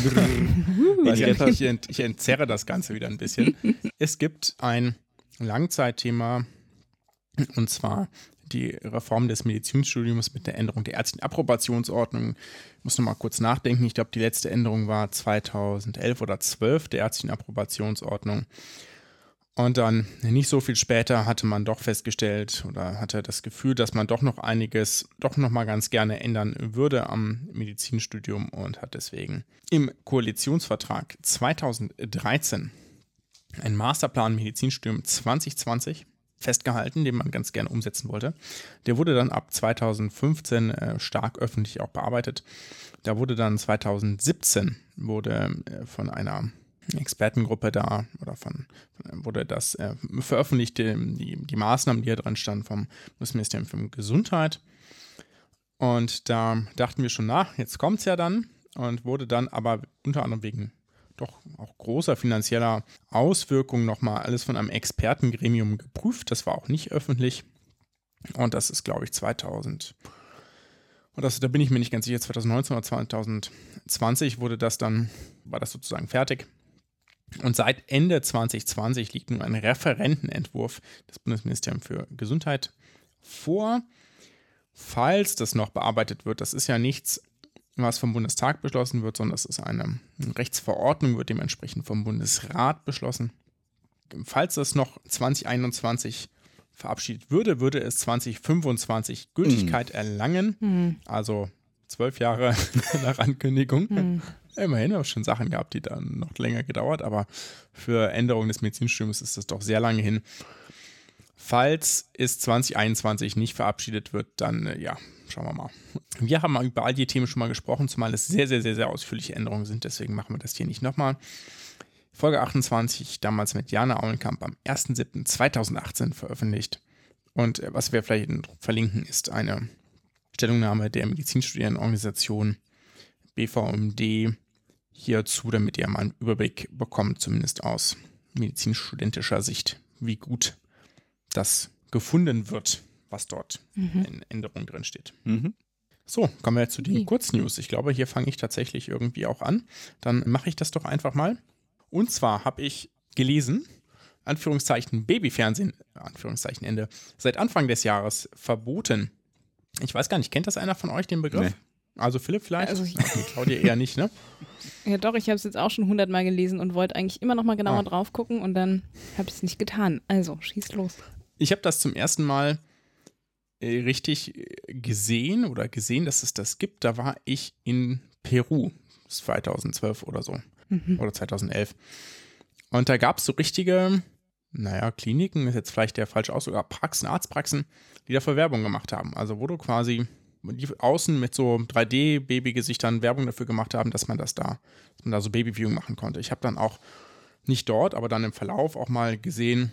Ich, ich, ich, ent, ich entzerre das Ganze wieder ein bisschen. Es gibt ein Langzeitthema, und zwar die Reform des Medizinstudiums mit der Änderung der ärztlichen Approbationsordnung. Ich muss noch mal kurz nachdenken. Ich glaube, die letzte Änderung war zweitausendelf oder zwölf der ärztlichen Approbationsordnung. Und dann nicht so viel später hatte man doch festgestellt oder hatte das Gefühl, dass man doch noch einiges doch noch mal ganz gerne ändern würde am Medizinstudium und hat deswegen im Koalitionsvertrag zweitausenddreizehn einen Masterplan Medizinstudium zwanzig zwanzig festgehalten, den man ganz gerne umsetzen wollte. Der wurde dann ab zweitausendfünfzehn äh, stark öffentlich auch bearbeitet. Da wurde dann zweitausendsiebzehn wurde äh, von einer Expertengruppe da oder von, wurde das äh, veröffentlicht, die, die Maßnahmen, die da dran standen vom Bundesministerium für Gesundheit. Und da dachten wir schon nach, jetzt kommt es ja dann und wurde dann aber unter anderem wegen doch auch großer finanzieller Auswirkungen nochmal alles von einem Expertengremium geprüft. Das war auch nicht öffentlich. Und das ist, glaube ich, zweitausend. Und das, da bin ich mir nicht ganz sicher, zweitausendneunzehn oder zweitausendzwanzig wurde das dann, war das sozusagen fertig. Und seit Ende zwanzig zwanzig liegt nun ein Referentenentwurf des Bundesministeriums für Gesundheit vor. Falls das noch bearbeitet wird, das ist ja nichts, was vom Bundestag beschlossen wird, sondern das ist eine Rechtsverordnung, wird dementsprechend vom Bundesrat beschlossen. Falls das noch zwanzig einundzwanzig verabschiedet würde, würde es zwanzig fünfundzwanzig Gültigkeit mhm. erlangen, mhm. also zwölf Jahre nach Ankündigung. Mhm. Immerhin habe ich schon Sachen gehabt, die dann noch länger gedauert, aber für Änderungen des Medizinstudiums ist das doch sehr lange hin. Falls es zwanzig einundzwanzig nicht verabschiedet wird, dann äh, ja, schauen wir mal. Wir haben über all die Themen schon mal gesprochen, zumal es sehr, sehr, sehr, sehr ausführliche Änderungen sind, deswegen machen wir das hier nicht nochmal. Folge achtundzwanzig, damals mit Jana Aulenkamp am erster siebter zweitausendachtzehn veröffentlicht. Und äh, was wir vielleicht verlinken, ist eine Stellungnahme der Medizinstudierendenorganisation B V M D hierzu, damit ihr mal einen Überblick bekommt, zumindest aus medizinstudentischer Sicht, wie gut das gefunden wird, was dort mhm. in Änderungen drin steht. Mhm. So, kommen wir jetzt zu den okay. Kurznews. Ich glaube, hier fange ich tatsächlich irgendwie auch an. Dann mache ich das doch einfach mal. Und zwar habe ich gelesen, Anführungszeichen Babyfernsehen, Anführungszeichen Ende, seit Anfang des Jahres verboten. Ich weiß gar nicht, kennt das einer von euch, den Begriff? Nee. Also Philipp vielleicht? Also ich, okay, Claudia eher nicht, ne? Ja doch, ich habe es jetzt auch schon hundertmal gelesen und wollte eigentlich immer noch mal genauer ah. drauf gucken und dann habe ich es nicht getan. Also, schieß los. Ich habe das zum ersten Mal äh, richtig gesehen oder gesehen, dass es das gibt. Da war ich in Peru, zweitausendzwölf oder so, mhm. oder zweitausendelf. Und da gab es so richtige, naja, Kliniken, ist jetzt vielleicht der falsche Ausdruck, aber Praxen, Arztpraxen, die dafür Werbung gemacht haben. Also wo du quasi die außen mit so drei D-Babygesichtern Werbung dafür gemacht haben, dass man das da, dass man da so Babyviewing machen konnte. Ich habe dann auch nicht dort, aber dann im Verlauf auch mal gesehen,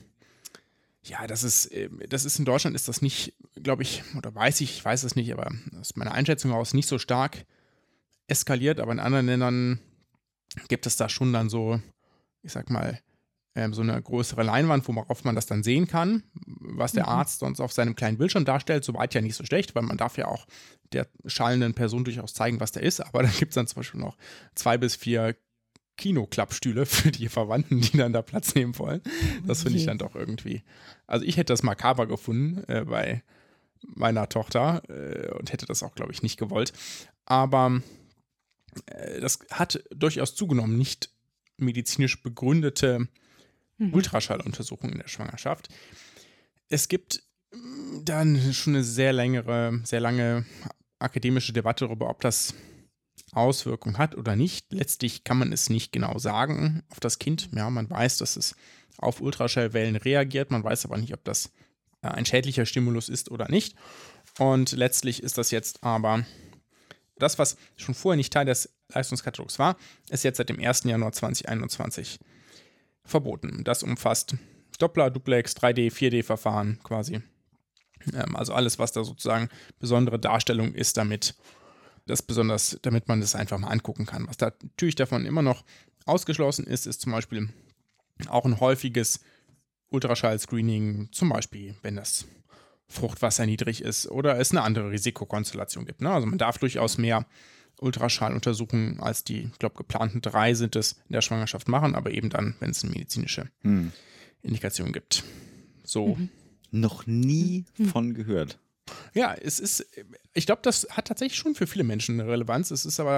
ja, das ist, das ist in Deutschland ist das nicht, glaube ich, oder weiß ich, ich weiß es nicht, aber aus meiner Einschätzung heraus nicht so stark eskaliert, aber in anderen Ländern gibt es da schon dann so, ich sag mal, so eine größere Leinwand, worauf man das dann sehen kann, was der mhm. Arzt sonst auf seinem kleinen Bildschirm darstellt. Soweit ja nicht so schlecht, weil man darf ja auch der schallenden Person durchaus zeigen, was der ist. Aber dann gibt es dann zum Beispiel noch zwei bis vier Kinoklappstühle für die Verwandten, die dann da Platz nehmen wollen. Das finde ich dann doch irgendwie. Also ich hätte das makaber gefunden äh, bei meiner Tochter äh, und hätte das auch, glaube ich, nicht gewollt. Aber äh, das hat durchaus zugenommen, nicht medizinisch begründete Ultraschalluntersuchung in der Schwangerschaft. Es gibt dann schon eine sehr längere, sehr lange akademische Debatte darüber, ob das Auswirkungen hat oder nicht. Letztlich kann man es nicht genau sagen auf das Kind. Ja, man weiß, dass es auf Ultraschallwellen reagiert. Man weiß aber nicht, ob das ein schädlicher Stimulus ist oder nicht. Und letztlich ist das jetzt aber das, was schon vorher nicht Teil des Leistungskatalogs war, ist jetzt seit dem ersten Januar zweitausendeinundzwanzig verboten. Das umfasst Doppler, Duplex, drei D, vier D-Verfahren quasi. Ähm, also alles, was da sozusagen besondere Darstellung ist, damit das besonders, damit man das einfach mal angucken kann. Was da natürlich davon immer noch ausgeschlossen ist, ist zum Beispiel auch ein häufiges Ultraschall-Screening, zum Beispiel, wenn das Fruchtwasser niedrig ist oder es eine andere Risikokonstellation gibt. Ne? Also man darf durchaus mehr Ultraschalluntersuchungen als die, ich glaube, geplanten drei sind es in der Schwangerschaft machen, aber eben dann, wenn es eine medizinische hm. Indikation gibt. So. Mhm. Noch nie mhm. von gehört. Ja, es ist, ich glaube, das hat tatsächlich schon für viele Menschen eine Relevanz. Es ist aber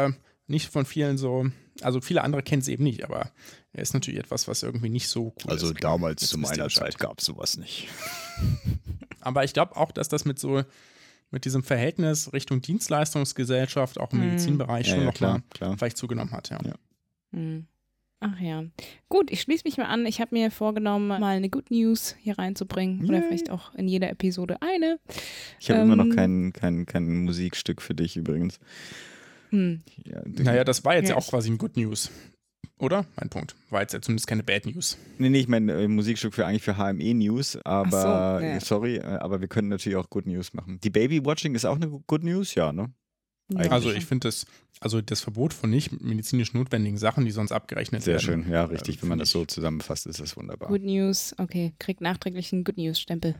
nicht von vielen so, also viele andere kennen es eben nicht, aber er ist natürlich etwas, was irgendwie nicht so cool also ist. damals Jetzt zu wisst ihr meiner Bescheid. Zeit gab es sowas nicht. Aber ich glaube auch, dass das mit so, mit diesem Verhältnis Richtung Dienstleistungsgesellschaft, auch im Mhm. Medizinbereich Ja, schon ja, noch klar, mal klar. vielleicht zugenommen hat. Ja. Ja. Hm. Ach ja. Gut, ich schließe mich mal an. Ich habe mir vorgenommen, mal eine Good News hier reinzubringen. Oder Yay. vielleicht auch in jeder Episode eine. Ich habe immer noch Ähm. kein, kein, kein Musikstück für dich übrigens. Hm. Ja, Naja, das war jetzt ja, Ja, auch quasi ein Good News. Oder? Mein Punkt. War jetzt ja zumindest keine Bad News. nee, nee, ich meine äh, Musikstück für eigentlich für H M E-News, aber Ach so, ja. sorry, äh, aber wir können natürlich auch Good News machen. Die Baby-Watching ist auch eine Good News, ja, ne? Ja, Also schon. ich finde das, also das Verbot von nicht medizinisch notwendigen Sachen, die sonst abgerechnet Sehr werden. schön, ja, äh, richtig. Wenn man finde das so ich- zusammenfasst, ist das wunderbar. Good News, okay, kriegt nachträglich einen Good News-Stempel.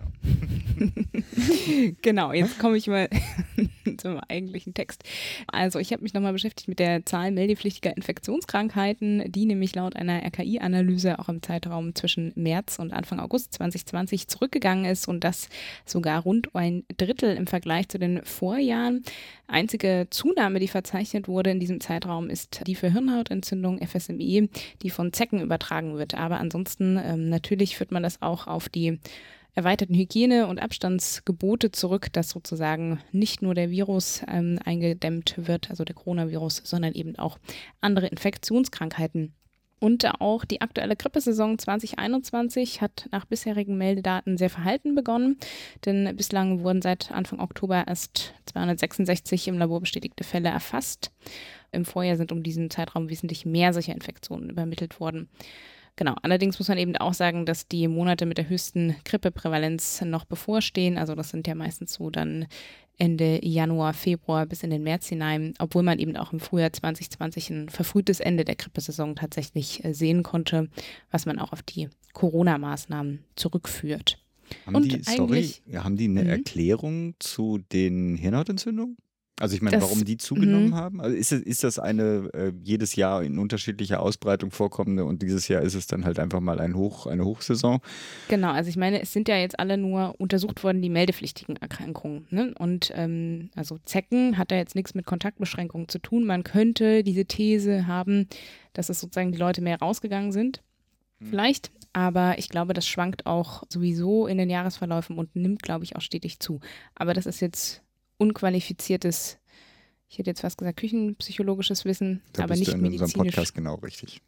Genau, jetzt komme ich mal zum eigentlichen Text. Also ich habe mich nochmal beschäftigt mit der Zahl meldepflichtiger Infektionskrankheiten, die nämlich laut einer R K I-Analyse auch im Zeitraum zwischen März und Anfang August zwanzig zwanzig zurückgegangen ist und das sogar rund ein Drittel im Vergleich zu den Vorjahren. Einzige Zunahme, die verzeichnet wurde in diesem Zeitraum, ist die für Hirnhautentzündung, F S M E, die von Zecken übertragen wird. Aber ansonsten ähm, natürlich führt man das auch auf die erweiterten Hygiene- und Abstandsgebote zurück, dass sozusagen nicht nur der Virus ähm, eingedämmt wird, also der Coronavirus, sondern eben auch andere Infektionskrankheiten. Und auch die aktuelle Grippesaison zwanzig einundzwanzig hat nach bisherigen Meldedaten sehr verhalten begonnen, denn bislang wurden seit Anfang Oktober erst zweihundertsechsundsechzig im Labor bestätigte Fälle erfasst. Im Vorjahr sind um diesen Zeitraum wesentlich mehr solcher Infektionen übermittelt worden. Genau, allerdings muss man eben auch sagen, dass die Monate mit der höchsten Grippeprävalenz noch bevorstehen. Also das sind ja meistens so dann Ende Januar, Februar bis in den März hinein, obwohl man eben auch im Frühjahr zwanzig zwanzig ein verfrühtes Ende der Grippesaison tatsächlich äh, sehen konnte, was man auch auf die Corona-Maßnahmen zurückführt. Haben Und die, sorry, eigentlich- ja, haben die eine Mhm. Erklärung zu den Hirnhautentzündungen? Also ich meine, Das- warum die zugenommen mhm. haben? Also ist, es, ist das eine äh, jedes Jahr in unterschiedlicher Ausbreitung vorkommende und dieses Jahr ist es dann halt einfach mal ein Hoch, eine Hochsaison? Genau, also ich meine, es sind ja jetzt alle nur untersucht worden, die meldepflichtigen Erkrankungen. Ne? Und ähm, also Zecken hat da jetzt nichts mit Kontaktbeschränkungen zu tun. Man könnte diese These haben, dass es sozusagen die Leute mehr rausgegangen sind. Vielleicht, aber ich glaube, das schwankt auch sowieso in den Jahresverläufen und nimmt, glaube ich, auch stetig zu. Aber das ist jetzt unqualifiziertes, ich hätte jetzt fast gesagt, küchenpsychologisches Wissen, Da aber bist nicht du in unserem medizinisch. Podcast genau richtig.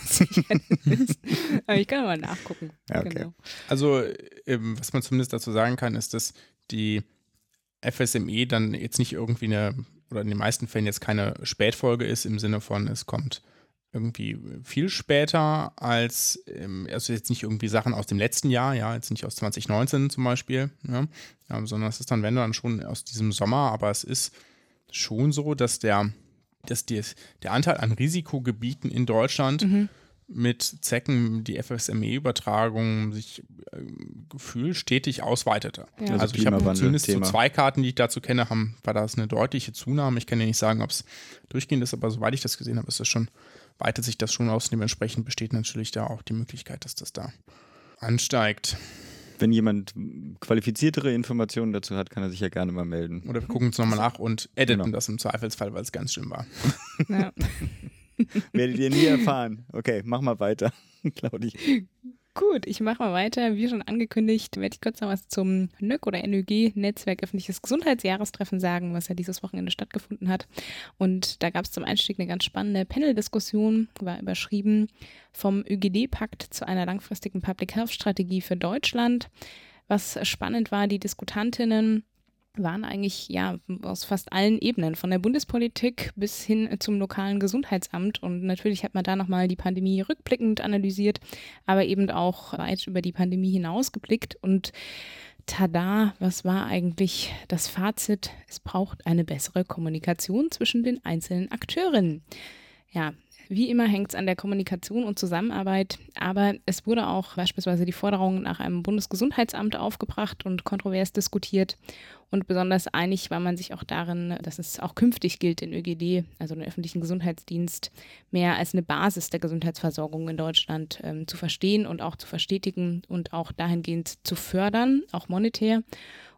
Aber ich kann mal nachgucken. Ja, okay. Genau. Also, ähm, was man zumindest dazu sagen kann, ist, dass die F S M E dann jetzt nicht irgendwie eine, oder in den meisten Fällen jetzt keine Spätfolge ist, im Sinne von, es kommt irgendwie viel später als, ähm, also jetzt nicht irgendwie Sachen aus dem letzten Jahr, ja, jetzt nicht aus zwanzig neunzehn zum Beispiel, ja, ja, sondern es ist dann, wenn dann schon aus diesem Sommer, aber es ist schon so, dass der, dass die, der Anteil an Risikogebieten in Deutschland Mhm. mit Zecken die F S M E-Übertragung sich äh, gefühlt stetig ausweitete. Ja. Also Also ich habe Klimawandel, zumindest so Thema. zwei Karten, die ich dazu kenne, haben, war das eine deutliche Zunahme. Ich kann ja nicht sagen, ob es durchgehend ist, aber soweit ich das gesehen habe, ist das schon, weitet sich das schon aus. Dementsprechend besteht natürlich da auch die Möglichkeit, dass das da ansteigt. Wenn jemand qualifiziertere Informationen dazu hat, kann er sich ja gerne mal melden. Oder wir gucken es nochmal nach und editen Genau. das im Zweifelsfall, weil es ganz schlimm war. Ja. Werdet ihr nie erfahren. Okay, mach mal weiter, Claudi. Gut, ich mache mal weiter. Wie schon angekündigt, werde ich kurz noch was zum N Ö G oder N Ö G, Netzwerk öffentliches Gesundheitsjahrestreffen, sagen, was ja dieses Wochenende stattgefunden hat. Und da gab es zum Einstieg eine ganz spannende Panel-Diskussion, war überschrieben vom Ö G D-Pakt zu einer langfristigen Public-Health-Strategie für Deutschland. Was spannend war, die Diskutantinnen waren eigentlich ja aus fast allen Ebenen, von der Bundespolitik bis hin zum lokalen Gesundheitsamt. Und natürlich hat man da nochmal die Pandemie rückblickend analysiert, aber eben auch weit über die Pandemie hinaus geblickt. Und tada, was war eigentlich das Fazit? Es braucht eine bessere Kommunikation zwischen den einzelnen Akteurinnen. Ja, wie immer hängt es an der Kommunikation und Zusammenarbeit, aber es wurde auch beispielsweise die Forderung nach einem Bundesgesundheitsamt aufgebracht und kontrovers diskutiert. Und besonders einig war man sich auch darin, dass es auch künftig gilt, den Ö G D, also den öffentlichen Gesundheitsdienst, mehr als eine Basis der Gesundheitsversorgung in Deutschland ähm, zu verstehen und auch zu verstetigen und auch dahingehend zu fördern, auch monetär.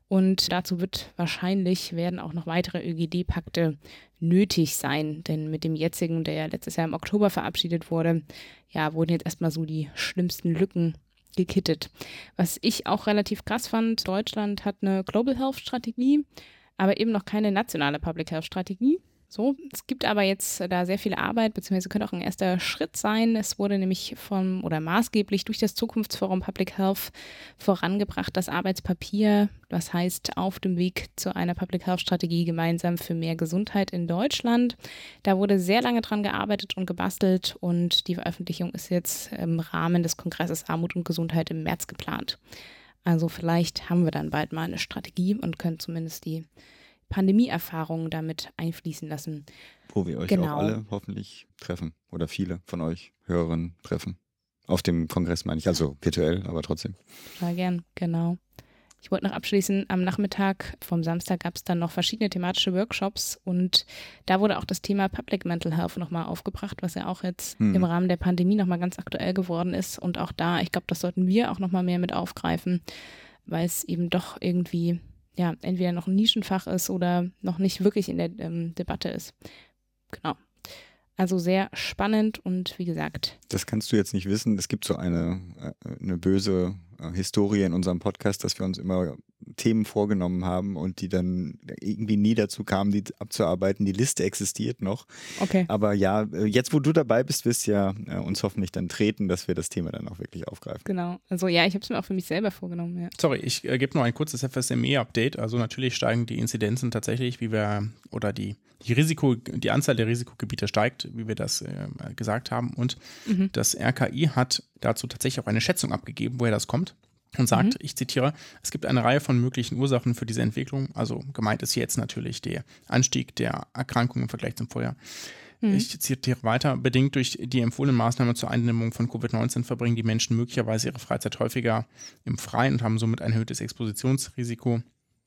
Und dazu wird wahrscheinlich, werden auch noch weitere Ö G D-Pakte nötig sein. Denn mit dem jetzigen, der ja letztes Jahr im Oktober verabschiedet wurde, ja, wurden jetzt erstmal so die schlimmsten Lücken gekittet. Was ich auch relativ krass fand, Deutschland hat eine Global Health Strategie, aber eben noch keine nationale Public Health Strategie. So, es gibt aber jetzt da sehr viel Arbeit, beziehungsweise könnte auch ein erster Schritt sein. Es wurde nämlich vom oder maßgeblich durch das Zukunftsforum Public Health vorangebracht, das Arbeitspapier, das heißt auf dem Weg zu einer Public Health Strategie gemeinsam für mehr Gesundheit in Deutschland. Da wurde sehr lange dran gearbeitet und gebastelt und die Veröffentlichung ist jetzt im Rahmen des Kongresses Armut und Gesundheit im März geplant. Also vielleicht haben wir dann bald mal eine Strategie und können zumindest die Pandemieerfahrungen damit einfließen lassen. Wo wir euch Genau. auch alle hoffentlich treffen oder viele von euch Hörerinnen treffen. Auf dem Kongress meine ich, also virtuell, aber trotzdem. Total gern, genau. Ich wollte noch abschließen, am Nachmittag vom Samstag gab es dann noch verschiedene thematische Workshops und da wurde auch das Thema Public Mental Health nochmal aufgebracht, was ja auch jetzt hm. im Rahmen der Pandemie nochmal ganz aktuell geworden ist. Und auch da, ich glaube, das sollten wir auch nochmal mehr mit aufgreifen, weil es eben doch irgendwie ja, entweder noch ein Nischenfach ist oder noch nicht wirklich in der ähm, Debatte ist. Genau. Also sehr spannend und wie gesagt. Das kannst du jetzt nicht wissen. Es gibt so eine, eine böse Historie in unserem Podcast, dass wir uns immer Themen vorgenommen haben und die dann irgendwie nie dazu kamen, die abzuarbeiten. Die Liste existiert noch. Okay. Aber ja, jetzt wo du dabei bist, wirst du ja uns hoffentlich dann treten, dass wir das Thema dann auch wirklich aufgreifen. Genau. Also ja, ich habe es mir auch für mich selber vorgenommen. Ja. Sorry, ich äh, gebe noch ein kurzes F S M E-Update. Also natürlich steigen die Inzidenzen tatsächlich, wie wir, oder die, die Risiko, die Anzahl der Risikogebiete steigt, wie wir das äh, gesagt haben. Und mhm. das R K I hat dazu tatsächlich auch eine Schätzung abgegeben, woher das kommt. Und sagt, mhm. ich zitiere, es gibt eine Reihe von möglichen Ursachen für diese Entwicklung. Also gemeint ist jetzt natürlich der Anstieg der Erkrankungen im Vergleich zum Vorjahr. Mhm. Ich zitiere weiter, bedingt durch die empfohlenen Maßnahmen zur Eindämmung von Covid neunzehn verbringen die Menschen möglicherweise ihre Freizeit häufiger im Freien und haben somit ein erhöhtes Expositionsrisiko.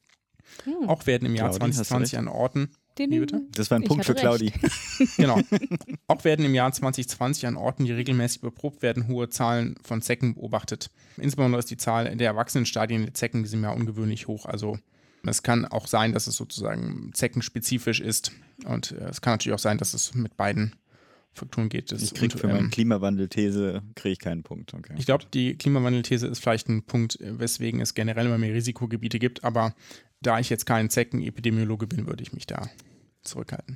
Mhm. Auch werden im Jahr Claudi, zwanzig zwanzig an Orten... Den, Wie bitte? Das war ein Punkt für Claudi. Genau. Auch werden im Jahr zwanzig zwanzig an Orten, die regelmäßig überprobt werden, hohe Zahlen von Zecken beobachtet. Insbesondere ist die Zahl der Erwachsenenstadien der Zecken in diesem Jahr ungewöhnlich hoch. Also es kann auch sein, dass es sozusagen zeckenspezifisch ist. Und äh, es kann natürlich auch sein, dass es mit beiden Faktoren geht. Das ich kriege für ähm, meine Klimawandel-These kriege ich keinen Punkt. Okay. Ich glaube, die Klimawandel-These ist vielleicht ein Punkt, weswegen es generell immer mehr Risikogebiete gibt. Aber da ich jetzt kein Zecken-Epidemiologe bin, würde ich mich da zurückhalten.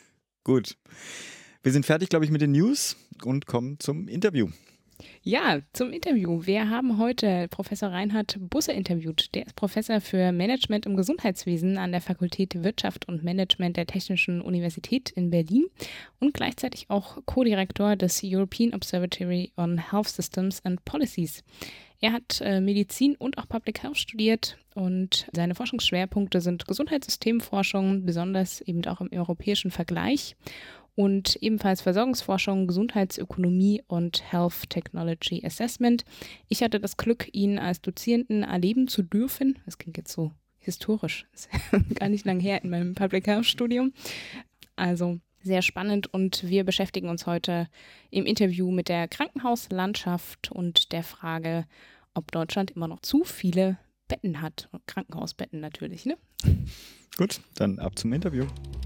Gut. Wir sind fertig, glaube ich, mit den News und kommen zum Interview. Ja, zum Interview. Wir haben heute Professor Reinhard Busse interviewt. Der ist Professor für Management im Gesundheitswesen an der Fakultät Wirtschaft und Management der Technischen Universität in Berlin und gleichzeitig auch Co-Direktor des European Observatory on Health Systems and Policies. Er hat äh, Medizin und auch Public Health studiert und seine Forschungsschwerpunkte sind Gesundheitssystemforschung, besonders eben auch im europäischen Vergleich und ebenfalls Versorgungsforschung, Gesundheitsökonomie und Health Technology Assessment. Ich hatte das Glück, ihn als Dozierenden erleben zu dürfen. Das klingt jetzt so historisch, das ist gar nicht lang her in meinem Public Health Studium. Also sehr spannend und wir beschäftigen uns heute im Interview mit der Krankenhauslandschaft und der Frage, ob Deutschland immer noch zu viele Betten hat. Krankenhausbetten natürlich, ne? Gut, dann ab zum Interview.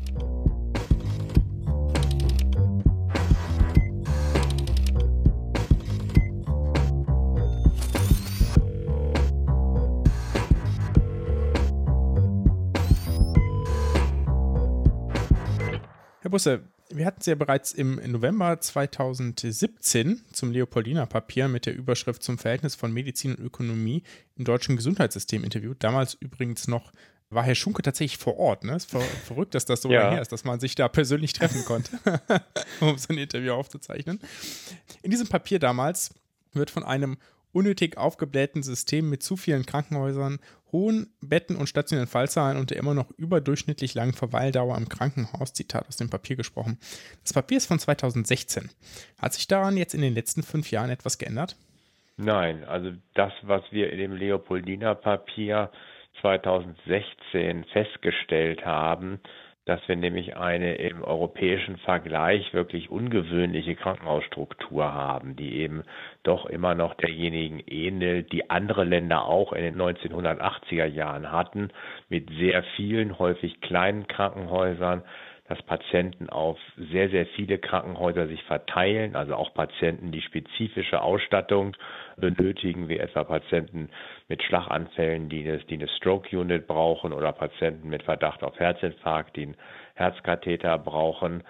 Herr Busse, wir hatten Sie ja bereits im November zweitausendsiebzehn zum Leopoldina-Papier mit der Überschrift zum Verhältnis von Medizin und Ökonomie im deutschen Gesundheitssystem interviewt. Damals übrigens noch war Herr Schunke tatsächlich vor Ort. Ne? Es ist ver- verrückt, dass das so Ja. lange her ist, dass man sich da persönlich treffen konnte, um so ein Interview aufzuzeichnen. In diesem Papier damals wird von einem unnötig aufgeblähten System mit zu vielen Krankenhäusern, hohen Betten und stationären Fallzahlen und der immer noch überdurchschnittlich langen Verweildauer im Krankenhaus, Zitat aus dem Papier gesprochen. Das Papier ist von zweitausendsechzehn. Hat sich daran jetzt in den letzten fünf Jahren etwas geändert? Nein, also das, was wir in dem Leopoldina-Papier zweitausendsechzehn festgestellt haben, dass wir nämlich eine im europäischen Vergleich wirklich ungewöhnliche Krankenhausstruktur haben, die eben doch immer noch derjenigen ähnelt, die andere Länder auch in den neunzehnhundertachtziger Jahren hatten, mit sehr vielen, häufig kleinen Krankenhäusern, dass Patienten auf sehr, sehr viele Krankenhäuser sich verteilen, also auch Patienten, die spezifische Ausstattung benötigen, wie etwa Patienten mit Schlaganfällen, die eine, die eine Stroke-Unit brauchen, oder Patienten mit Verdacht auf Herzinfarkt, die einen Herzkatheter brauchen,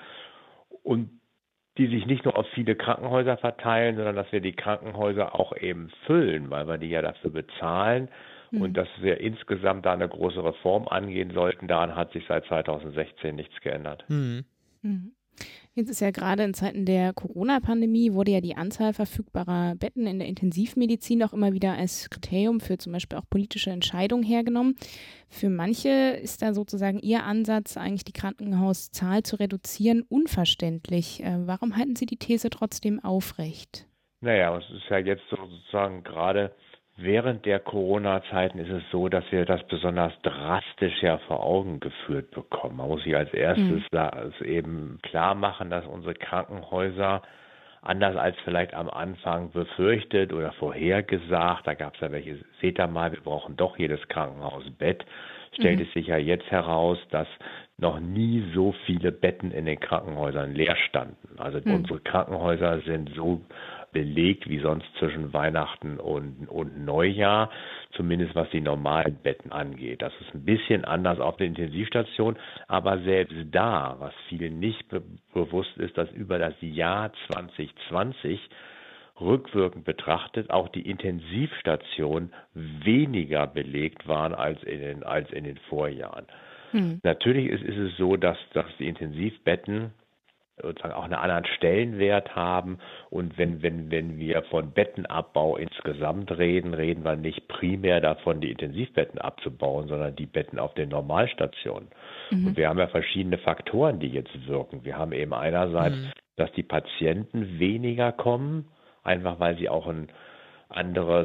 und die sich nicht nur auf viele Krankenhäuser verteilen, sondern dass wir die Krankenhäuser auch eben füllen, weil wir die ja dafür bezahlen. Und dass wir insgesamt da eine große Reform angehen sollten, daran hat sich seit zweitausendsechzehn nichts geändert. Mhm. Mhm. Jetzt ist ja gerade in Zeiten der Corona-Pandemie wurde ja die Anzahl verfügbarer Betten in der Intensivmedizin auch immer wieder als Kriterium für zum Beispiel auch politische Entscheidungen hergenommen. Für manche ist da sozusagen Ihr Ansatz, eigentlich die Krankenhauszahl zu reduzieren, unverständlich. Äh, warum halten Sie die These trotzdem aufrecht? Naja, es ist ja jetzt sozusagen gerade während der Corona-Zeiten ist es so, dass wir das besonders drastisch ja vor Augen geführt bekommen. Man muss sich als erstes mhm. eben klar machen, dass unsere Krankenhäuser, anders als vielleicht am Anfang befürchtet oder vorhergesagt, da gab es ja welche, seht ihr mal, wir brauchen doch jedes Krankenhausbett, stellt mhm. es sich ja jetzt heraus, dass noch nie so viele Betten in den Krankenhäusern leer standen. Also mhm. unsere Krankenhäuser sind so belegt wie sonst zwischen Weihnachten und, und Neujahr, zumindest was die normalen Betten angeht. Das ist ein bisschen anders auf der Intensivstation, aber selbst da, was vielen nicht be- bewusst ist, dass über das Jahr zwanzig zwanzig rückwirkend betrachtet auch die Intensivstationen weniger belegt waren als in den, als in den Vorjahren. Hm. Natürlich ist, ist es so, dass, dass die Intensivbetten sozusagen auch einen anderen Stellenwert haben, und wenn, wenn, wenn wir von Bettenabbau insgesamt reden, reden wir nicht primär davon, die Intensivbetten abzubauen, sondern die Betten auf den Normalstationen. Mhm. Und wir haben ja verschiedene Faktoren, die jetzt wirken. Wir haben eben einerseits, mhm. dass die Patienten weniger kommen, einfach weil sie auch ein anderes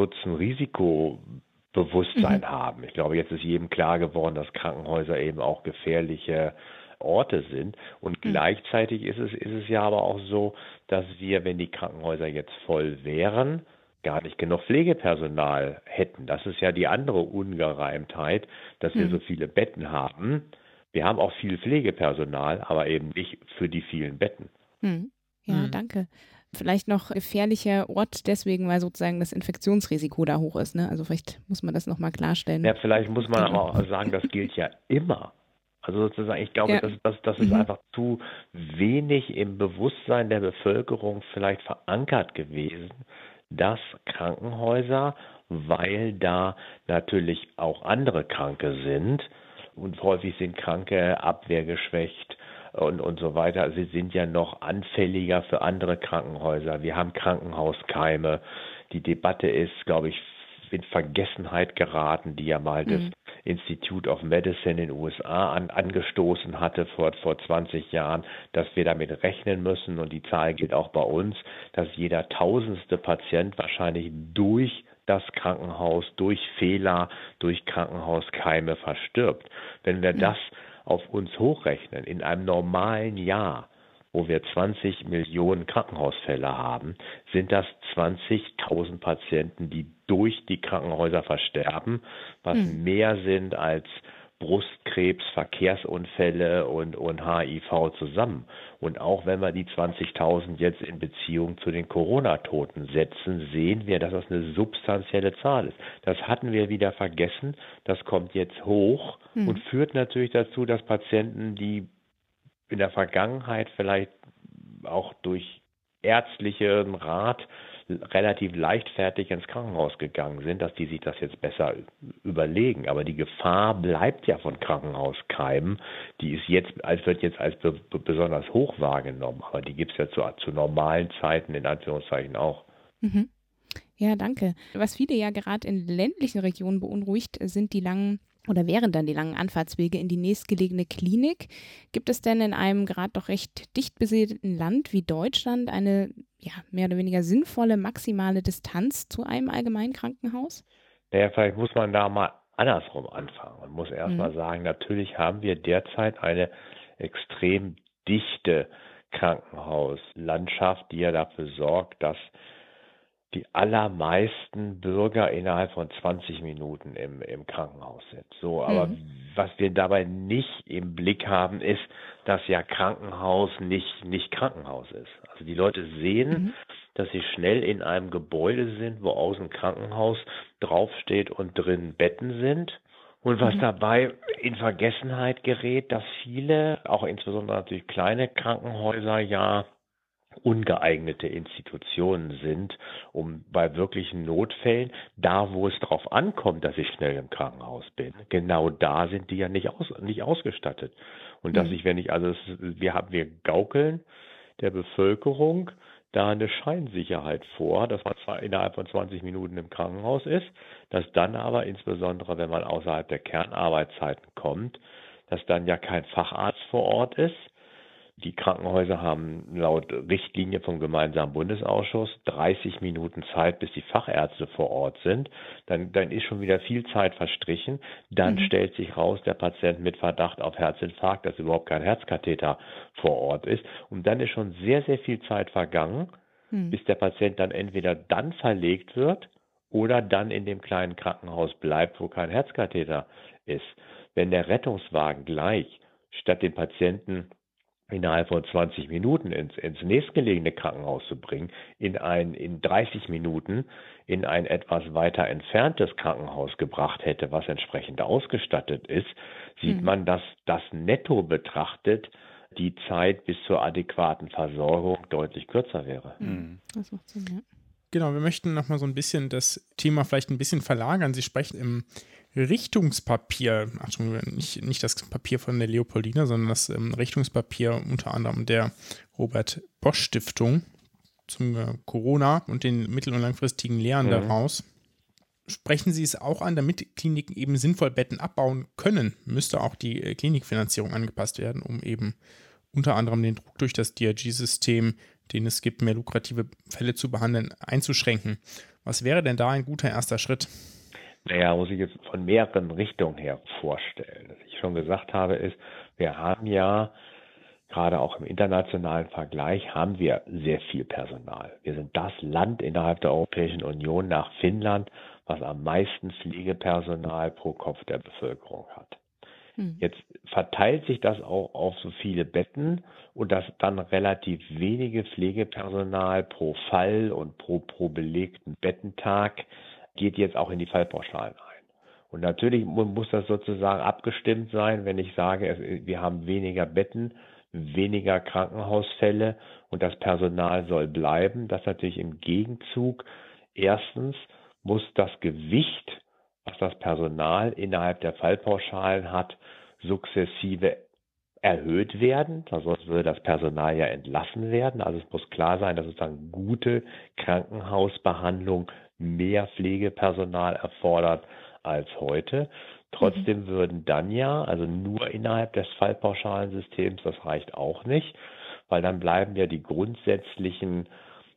Nutzen-Risiko-Bewusstsein mhm. haben. Ich glaube, jetzt ist jedem klar geworden, dass Krankenhäuser eben auch gefährliche Orte sind, und mhm. gleichzeitig ist es, ist es ja aber auch so, dass wir, wenn die Krankenhäuser jetzt voll wären, gar nicht genug Pflegepersonal hätten. Das ist ja die andere Ungereimtheit, dass wir mhm. so viele Betten haben. Wir haben auch viel Pflegepersonal, aber eben nicht für die vielen Betten. Mhm. Ja, mhm. danke. Vielleicht noch gefährlicher Ort deswegen, weil sozusagen das Infektionsrisiko da hoch ist, ne? Also vielleicht muss man das nochmal klarstellen. Ja, vielleicht muss man aber auch sagen, das gilt ja immer. Also sozusagen, ich glaube, ja. das, das, das ist mhm. einfach zu wenig im Bewusstsein der Bevölkerung vielleicht verankert gewesen, dass Krankenhäuser, weil da natürlich auch andere Kranke sind, und häufig sind Kranke abwehrgeschwächt und, und so weiter, sie sind ja noch anfälliger für andere Krankenhäuser. Wir haben Krankenhauskeime. Die Debatte ist, glaube ich, in Vergessenheit geraten, die ja mal mhm. das Institute of Medicine in den U S A an, angestoßen hatte vor, vor zwanzig Jahren, dass wir damit rechnen müssen, und die Zahl gilt auch bei uns, dass jeder tausendste Patient wahrscheinlich durch das Krankenhaus, durch Fehler, durch Krankenhauskeime verstirbt. Wenn wir mhm. das auf uns hochrechnen, in einem normalen Jahr, wo wir zwanzig Millionen Krankenhausfälle haben, sind das zwanzigtausend Patienten, die durch die Krankenhäuser versterben, was hm. mehr sind als Brustkrebs, Verkehrsunfälle und, und H I V zusammen. Und auch wenn wir die zwanzigtausend jetzt in Beziehung zu den Corona-Toten setzen, sehen wir, dass das eine substanzielle Zahl ist. Das hatten wir wieder vergessen, das kommt jetzt hoch hm. und führt natürlich dazu, dass Patienten, die in der Vergangenheit vielleicht auch durch ärztlichen Rat relativ leichtfertig ins Krankenhaus gegangen sind, dass die sich das jetzt besser überlegen. Aber die Gefahr bleibt ja von Krankenhauskeimen. Die ist jetzt, als wird jetzt als be- besonders hoch wahrgenommen. Aber die gibt es ja zu, zu normalen Zeiten in Anführungszeichen auch. Mhm. Ja, danke. Was viele ja gerade in ländlichen Regionen beunruhigt, sind die langen oder wären dann die langen Anfahrtswege in die nächstgelegene Klinik. Gibt es denn in einem gerade doch recht dicht besiedelten Land wie Deutschland eine ja, mehr oder weniger sinnvolle maximale Distanz zu einem Allgemeinkrankenhaus? Naja, vielleicht muss man da mal andersrum anfangen. Man muss erstmal Mhm. sagen, natürlich haben wir derzeit eine extrem dichte Krankenhauslandschaft, die ja dafür sorgt, dass die allermeisten Bürger innerhalb von zwanzig Minuten im, im Krankenhaus sind. So, aber Mhm. was wir dabei nicht im Blick haben, ist, dass ja Krankenhaus nicht, nicht Krankenhaus ist. Also die Leute sehen, Mhm. dass sie schnell in einem Gebäude sind, wo außen Krankenhaus draufsteht und drin Betten sind. Und was Mhm. dabei in Vergessenheit gerät, dass viele, auch insbesondere natürlich kleine Krankenhäuser, ja ungeeignete Institutionen sind, um bei wirklichen Notfällen, da wo es drauf ankommt, dass ich schnell im Krankenhaus bin, genau da sind die ja nicht aus, nicht ausgestattet. Und dass Mhm. ich, wenn ich, also es, wir haben, wir gaukeln der Bevölkerung da eine Scheinsicherheit vor, dass man zwar innerhalb von zwanzig Minuten im Krankenhaus ist, dass dann aber insbesondere, wenn man außerhalb der Kernarbeitszeiten kommt, dass dann ja kein Facharzt vor Ort ist. Die Krankenhäuser haben laut Richtlinie vom Gemeinsamen Bundesausschuss dreißig Minuten Zeit, bis die Fachärzte vor Ort sind. Dann, dann ist schon wieder viel Zeit verstrichen. Dann Mhm. stellt sich raus, der Patient mit Verdacht auf Herzinfarkt, dass überhaupt kein Herzkatheter vor Ort ist. Und dann ist schon sehr, sehr viel Zeit vergangen, Mhm. bis der Patient dann entweder dann verlegt wird oder dann in dem kleinen Krankenhaus bleibt, wo kein Herzkatheter ist. Wenn der Rettungswagen gleich statt den Patienten innerhalb von zwanzig Minuten ins, ins nächstgelegene Krankenhaus zu bringen, in ein, in dreißig Minuten in ein etwas weiter entferntes Krankenhaus gebracht hätte, was entsprechend ausgestattet ist, sieht Mhm. man, dass das netto betrachtet die Zeit bis zur adäquaten Versorgung deutlich kürzer wäre. Mhm. Das macht Sinn, ja. Genau, wir möchten nochmal so ein bisschen das Thema vielleicht ein bisschen verlagern. Sie sprechen im Richtungspapier, Achtung, nicht, nicht das Papier von der Leopoldina, sondern das ähm, Richtungspapier unter anderem der Robert-Bosch-Stiftung zum äh, Corona und den mittel- und langfristigen Lehren Mhm. daraus. Sprechen Sie es auch an, damit Kliniken eben sinnvoll Betten abbauen können, müsste auch die äh, Klinikfinanzierung angepasst werden, um eben unter anderem den Druck durch das D R G-System, den es gibt, mehr lukrative Fälle zu behandeln, einzuschränken. Was wäre denn da ein guter erster Schritt? Naja, muss ich jetzt von mehreren Richtungen her vorstellen. Was ich schon gesagt habe, ist, wir haben ja gerade auch im internationalen Vergleich haben wir sehr viel Personal. Wir sind das Land innerhalb der Europäischen Union nach Finnland, was am meisten Pflegepersonal pro Kopf der Bevölkerung hat. Mhm. Jetzt verteilt sich das auch auf so viele Betten und das dann relativ wenige Pflegepersonal pro Fall und pro, pro belegten Bettentag geht jetzt auch in die Fallpauschalen ein. Und natürlich muss das sozusagen abgestimmt sein, wenn ich sage, wir haben weniger Betten, weniger Krankenhausfälle und das Personal soll bleiben, dass natürlich im Gegenzug erstens muss das Gewicht, was das Personal innerhalb der Fallpauschalen hat, sukzessive erhöht werden, sonst würde das Personal ja entlassen werden. Also es muss klar sein, dass sozusagen gute Krankenhausbehandlung mehr Pflegepersonal erfordert als heute. Trotzdem mhm. würden dann ja, also nur innerhalb des Fallpauschalensystems, das reicht auch nicht, weil dann bleiben ja die grundsätzlichen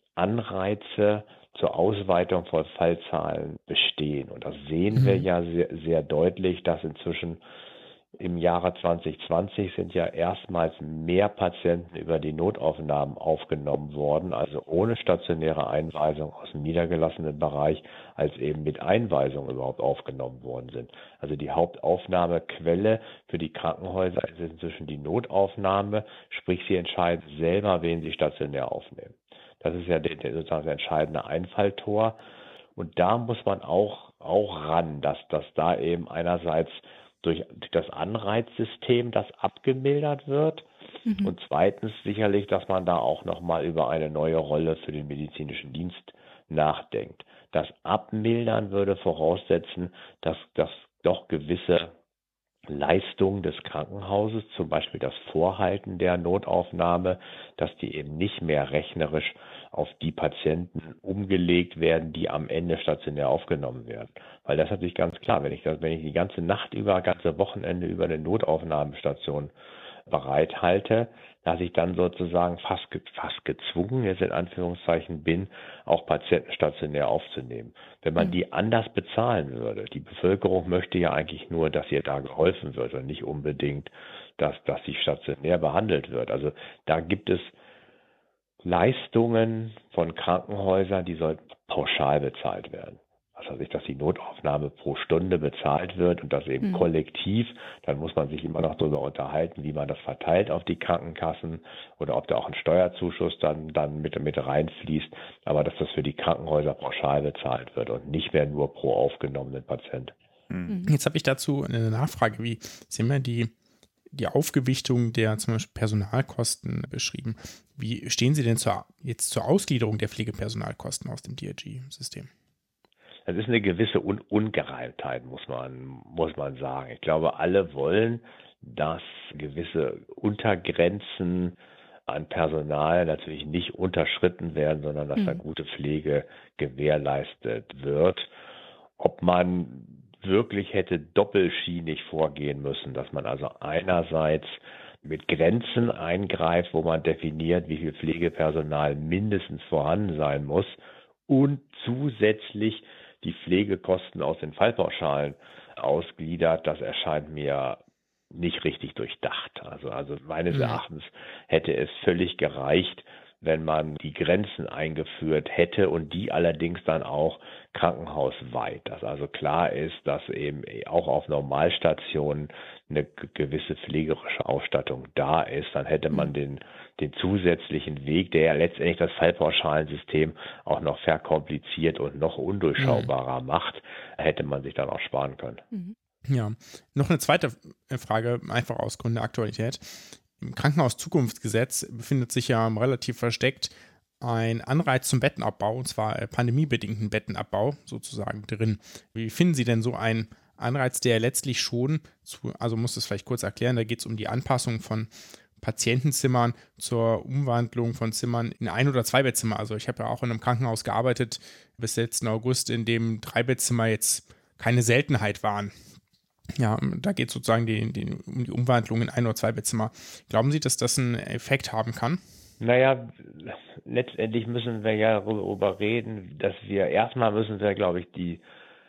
Anreize zur Ausweitung von Fallzahlen bestehen. Und das sehen mhm. wir ja sehr, sehr deutlich, dass inzwischen im Jahre zwanzig zwanzig sind ja erstmals mehr Patienten über die Notaufnahmen aufgenommen worden, also ohne stationäre Einweisung aus dem niedergelassenen Bereich, als eben mit Einweisung überhaupt aufgenommen worden sind. Also die Hauptaufnahmequelle für die Krankenhäuser ist inzwischen die Notaufnahme, sprich sie entscheiden selber, wen sie stationär aufnehmen. Das ist ja der, der sozusagen der entscheidende Einfalltor. Und da muss man auch, auch ran, dass, dass da eben einerseits durch das Anreizsystem, das abgemildert wird. Mhm. Und zweitens sicherlich, dass man da auch nochmal über eine neue Rolle für den medizinischen Dienst nachdenkt. Das Abmildern würde voraussetzen, dass, dass doch gewisse Leistungen des Krankenhauses, zum Beispiel das Vorhalten der Notaufnahme, dass die eben nicht mehr rechnerisch auf die Patienten umgelegt werden, die am Ende stationär aufgenommen werden. Weil das ist natürlich ganz klar, wenn ich das, wenn ich die ganze Nacht über, ganze Wochenende über eine Notaufnahmestation bereithalte, dass ich dann sozusagen fast, fast gezwungen, jetzt in Anführungszeichen bin, auch Patienten stationär aufzunehmen. Wenn man die anders bezahlen würde, die Bevölkerung möchte ja eigentlich nur, dass ihr da geholfen wird und nicht unbedingt, dass, dass sie stationär behandelt wird. Also da gibt es Leistungen von Krankenhäusern, die sollten pauschal bezahlt werden. Das heißt, dass die Notaufnahme pro Stunde bezahlt wird und das eben mhm. kollektiv. Dann muss man sich immer noch darüber unterhalten, wie man das verteilt auf die Krankenkassen oder ob da auch ein Steuerzuschuss dann, dann mit, mit reinfließt. Aber dass das für die Krankenhäuser pauschal bezahlt wird und nicht mehr nur pro aufgenommenen Patient. Mhm. Jetzt habe ich dazu eine Nachfrage. Wie Sie haben ja die, die Aufgewichtung der zum Beispiel Personalkosten beschrieben. Wie stehen Sie denn zur, jetzt zur Ausgliederung der Pflegepersonalkosten aus dem D R G-System? Das ist eine gewisse Un- Ungereimtheit, muss man, muss man sagen. Ich glaube, alle wollen, dass gewisse Untergrenzen an Personal natürlich nicht unterschritten werden, sondern dass mhm. da gute Pflege gewährleistet wird. Ob man wirklich hätte doppelschienig vorgehen müssen, dass man also einerseits mit Grenzen eingreift, wo man definiert, wie viel Pflegepersonal mindestens vorhanden sein muss und zusätzlich die Pflegekosten aus den Fallpauschalen ausgliedert, das erscheint mir nicht richtig durchdacht. Also, also meines mhm. Erachtens hätte es völlig gereicht, wenn man die Grenzen eingeführt hätte und die allerdings dann auch krankenhausweit. Dass also klar ist, dass eben auch auf Normalstationen eine gewisse pflegerische Ausstattung da ist. Dann hätte man den, den zusätzlichen Weg, der ja letztendlich das Fallpauschalensystem auch noch verkompliziert und noch undurchschaubarer mhm. macht, hätte man sich dann auch sparen können. Mhm. Ja, noch eine zweite Frage, einfach aus Gründen der Aktualität. Im Krankenhaus-Zukunftsgesetz befindet sich ja relativ versteckt ein Anreiz zum Bettenabbau, und zwar pandemiebedingten Bettenabbau sozusagen drin. Wie finden Sie denn so einen Anreiz, der letztlich schon, zu, also muss das vielleicht kurz erklären, da geht es um die Anpassung von Patientenzimmern zur Umwandlung von Zimmern in Ein- oder Zwei-Bettzimmer. Also ich habe ja auch in einem Krankenhaus gearbeitet bis letzten August, in dem Drei-Bettzimmer jetzt keine Seltenheit waren. Ja, da geht es sozusagen die, die, um die Umwandlung in Ein- oder Zwei-Bettzimmer. Glauben Sie, dass das einen Effekt haben kann? Naja, letztendlich müssen wir ja darüber reden, dass wir erstmal müssen wir, glaube ich, die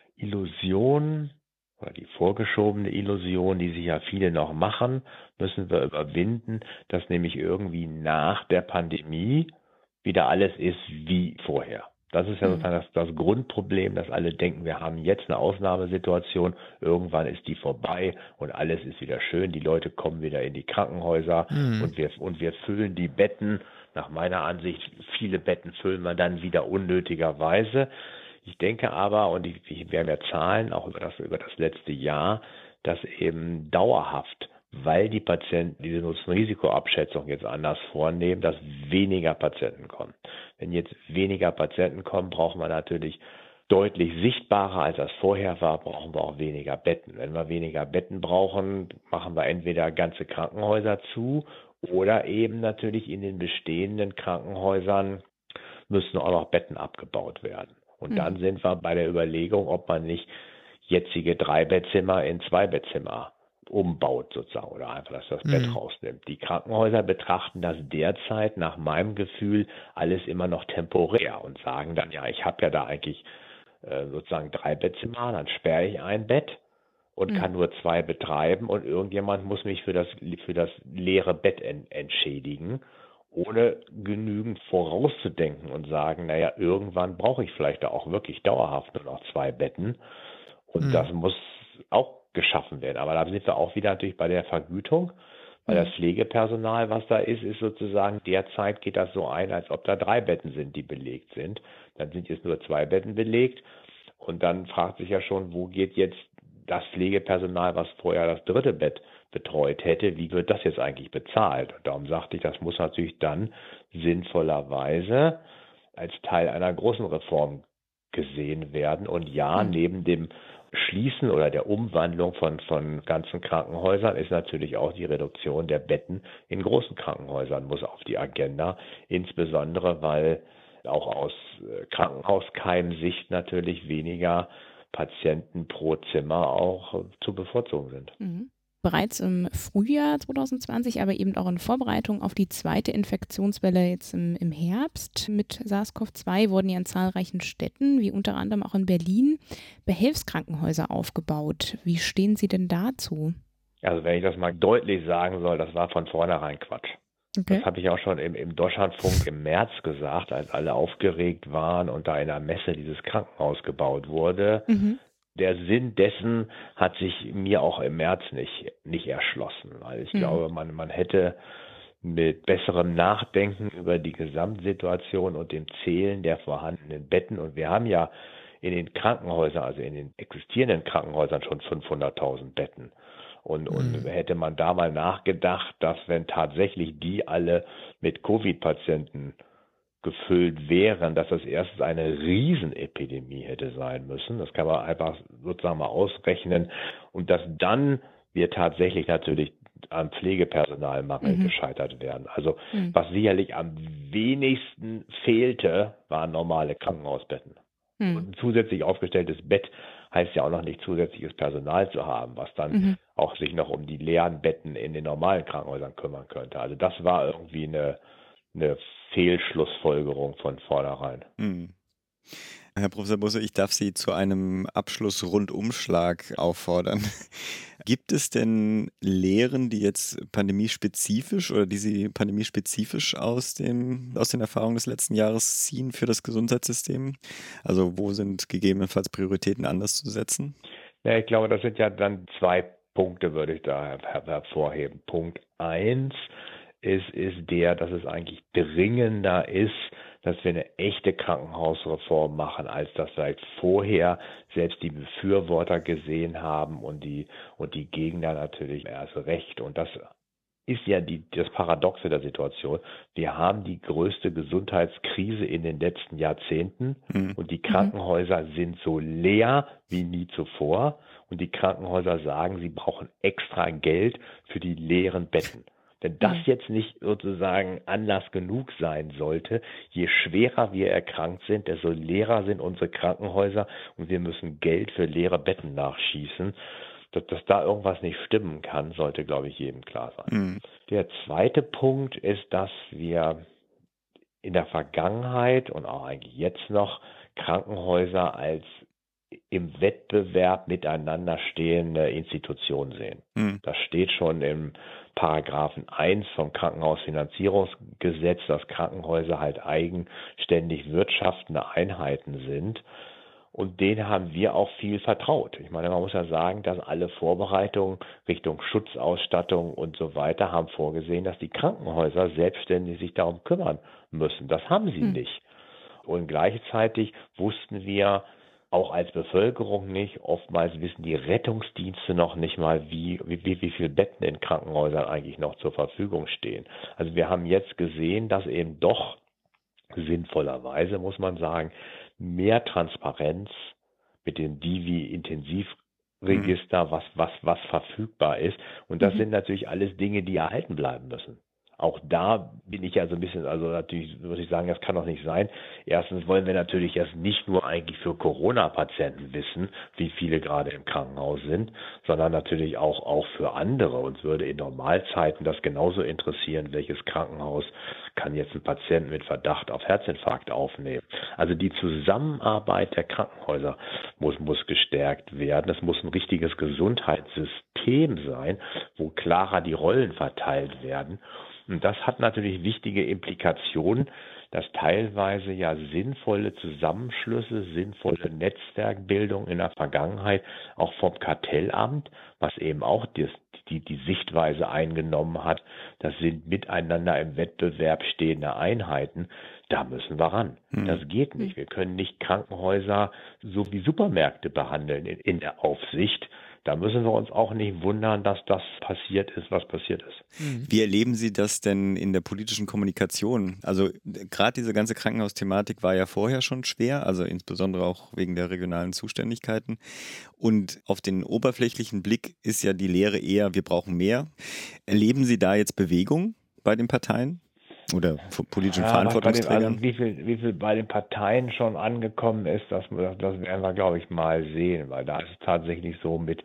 Illusion oder die vorgeschobene Illusion, die sich ja viele noch machen, müssen wir überwinden, dass nämlich irgendwie nach der Pandemie wieder alles ist wie vorher. Das ist ja sozusagen das, das Grundproblem, dass alle denken, wir haben jetzt eine Ausnahmesituation, irgendwann ist die vorbei und alles ist wieder schön, die Leute kommen wieder in die Krankenhäuser mhm. und wir und wir füllen die Betten. Nach meiner Ansicht, viele Betten füllen wir dann wieder unnötigerweise. Ich denke aber, und ich, wir haben ja Zahlen auch über das, über das letzte Jahr, dass eben dauerhaft, weil die Patienten diese Nutzen-Risiko-Abschätzung jetzt anders vornehmen, dass weniger Patienten kommen. Wenn jetzt weniger Patienten kommen, brauchen wir natürlich deutlich sichtbarer, als das vorher war, brauchen wir auch weniger Betten. Wenn wir weniger Betten brauchen, machen wir entweder ganze Krankenhäuser zu oder eben natürlich in den bestehenden Krankenhäusern müssen auch noch Betten abgebaut werden. Und mhm. dann sind wir bei der Überlegung, ob man nicht jetzige Drei-Bettzimmer in Zwei-Bettzimmer umbaut sozusagen oder einfach, dass das mhm. Bett rausnimmt. Die Krankenhäuser betrachten das derzeit nach meinem Gefühl alles immer noch temporär und sagen dann, ja, ich habe ja da eigentlich äh, sozusagen drei Bettzimmer, dann sperre ich ein Bett und mhm. kann nur zwei betreiben und irgendjemand muss mich für das, für das leere Bett en, entschädigen, ohne genügend vorauszudenken und sagen, naja, irgendwann brauche ich vielleicht da auch wirklich dauerhaft nur noch zwei Betten und mhm. das muss auch geschaffen werden. Aber da sind wir auch wieder natürlich bei der Vergütung, weil das Pflegepersonal, was da ist, ist sozusagen derzeit geht das so ein, als ob da drei Betten sind, die belegt sind. Dann sind jetzt nur zwei Betten belegt und dann fragt sich ja schon, wo geht jetzt das Pflegepersonal, was vorher das dritte Bett betreut hätte, wie wird das jetzt eigentlich bezahlt? Und darum sagte ich, das muss natürlich dann sinnvollerweise als Teil einer großen Reform gesehen werden. Und ja, mhm. neben dem Schließen oder der Umwandlung von, von ganzen Krankenhäusern ist natürlich auch die Reduktion der Betten in großen Krankenhäusern muss auf die Agenda, insbesondere weil auch aus Krankenhauskeimsicht natürlich weniger Patienten pro Zimmer auch zu bevorzugen sind. Mhm. bereits im Frühjahr zwanzig zwanzig, aber eben auch in Vorbereitung auf die zweite Infektionswelle jetzt im, im Herbst mit SARS-C o V zwei wurden ja in zahlreichen Städten, wie unter anderem auch in Berlin, Behelfskrankenhäuser aufgebaut. Wie stehen Sie denn dazu? Also wenn ich das mal deutlich sagen soll, das war von vornherein Quatsch. Okay. Das habe ich auch schon im, im Deutschlandfunk im März gesagt, als alle aufgeregt waren und da in der Messe dieses Krankenhaus gebaut wurde. Mhm. Der Sinn dessen hat sich mir auch im März nicht, nicht erschlossen. Also ich mhm. glaube, man, man hätte mit besserem Nachdenken über die Gesamtsituation und dem Zählen der vorhandenen Betten, und wir haben ja in den Krankenhäusern, also in den existierenden Krankenhäusern schon fünfhunderttausend Betten. Und, und mhm. hätte man da mal nachgedacht, dass wenn tatsächlich die alle mit Covid-Patienten gefüllt wären, dass das erstens eine Riesenepidemie hätte sein müssen. Das kann man einfach sozusagen mal ausrechnen. Und dass dann wir tatsächlich natürlich am Pflegepersonalmangel mhm. gescheitert wären. Also mhm. was sicherlich am wenigsten fehlte, waren normale Krankenhausbetten. Mhm. Und ein zusätzlich aufgestelltes Bett heißt ja auch noch nicht zusätzliches Personal zu haben, was dann mhm. auch sich noch um die leeren Betten in den normalen Krankenhäusern kümmern könnte. Also das war irgendwie eine, eine Fehlschlussfolgerung von vornherein. Mhm. Herr Professor Busse, ich darf Sie zu einem Abschluss-Rundumschlag auffordern. Gibt es denn Lehren, die jetzt pandemiespezifisch oder die Sie pandemiespezifisch aus dem, aus den Erfahrungen des letzten Jahres ziehen für das Gesundheitssystem? Also wo sind gegebenenfalls Prioritäten anders zu setzen? Ja, ich glaube, das sind ja dann zwei Punkte, würde ich da her- hervorheben. Punkt eins ist, ist der, dass es eigentlich dringender ist, dass wir eine echte Krankenhausreform machen, als das vielleicht vorher selbst die Befürworter gesehen haben und die, und die Gegner natürlich erst recht. Und das ist ja die, das Paradoxe der Situation. Wir haben die größte Gesundheitskrise in den letzten Jahrzehnten mhm. und die Krankenhäuser sind so leer wie nie zuvor. Und die Krankenhäuser sagen, sie brauchen extra Geld für die leeren Betten. Wenn das jetzt nicht sozusagen Anlass genug sein sollte, je schwerer wir erkrankt sind, desto leerer sind unsere Krankenhäuser und wir müssen Geld für leere Betten nachschießen. Dass, dass da irgendwas nicht stimmen kann, sollte, glaube ich, jedem klar sein. Mhm. Der zweite Punkt ist, dass wir in der Vergangenheit und auch eigentlich jetzt noch Krankenhäuser als im Wettbewerb miteinander stehende Institutionen sehen. Mhm. Das steht schon im Paragraphen eins vom Krankenhausfinanzierungsgesetz, dass Krankenhäuser halt eigenständig wirtschaftende Einheiten sind. Und denen haben wir auch viel vertraut. Ich meine, man muss ja sagen, dass alle Vorbereitungen Richtung Schutzausstattung und so weiter haben vorgesehen, dass die Krankenhäuser selbstständig sich darum kümmern müssen. Das haben sie mhm. nicht. Und gleichzeitig wussten wir auch als Bevölkerung nicht, oftmals wissen die Rettungsdienste noch nicht mal, wie, wie, wie viele Betten in Krankenhäusern eigentlich noch zur Verfügung stehen. Also wir haben jetzt gesehen, dass eben doch sinnvollerweise, muss man sagen, mehr Transparenz mit dem Divi-Intensivregister, mhm. was, was, was verfügbar ist. Und das mhm. sind natürlich alles Dinge, die erhalten bleiben müssen. Auch da bin ich ja so ein bisschen, also natürlich würde ich sagen, das kann doch nicht sein. Erstens wollen wir natürlich erst nicht nur eigentlich für Corona-Patienten wissen, wie viele gerade im Krankenhaus sind, sondern natürlich auch, auch für andere. Uns würde in Normalzeiten das genauso interessieren, welches Krankenhaus kann jetzt einen Patienten mit Verdacht auf Herzinfarkt aufnehmen. Also die Zusammenarbeit der Krankenhäuser muss, muss gestärkt werden. Es muss ein richtiges Gesundheitssystem sein, wo klarer die Rollen verteilt werden. Und das hat natürlich wichtige Implikationen, dass teilweise ja sinnvolle Zusammenschlüsse, sinnvolle Netzwerkbildung in der Vergangenheit auch vom Kartellamt, was eben auch die, die, die Sichtweise eingenommen hat, das sind miteinander im Wettbewerb stehende Einheiten, da müssen wir ran. Hm. Das geht nicht. Wir können nicht Krankenhäuser so wie Supermärkte behandeln in, in der Aufsicht. Da müssen wir uns auch nicht wundern, dass das passiert ist, was passiert ist. Wie erleben Sie das denn in der politischen Kommunikation? Also gerade diese ganze Krankenhausthematik war ja vorher schon schwer, also insbesondere auch wegen der regionalen Zuständigkeiten. Und auf den oberflächlichen Blick ist ja die Lehre eher, wir brauchen mehr. Erleben Sie da jetzt Bewegung bei den Parteien? Oder politischen ja, Verantwortungsträgern? Also wie viel, wie viel bei den Parteien schon angekommen ist, das, das werden wir, glaube ich, mal sehen, weil da ist es tatsächlich so mit,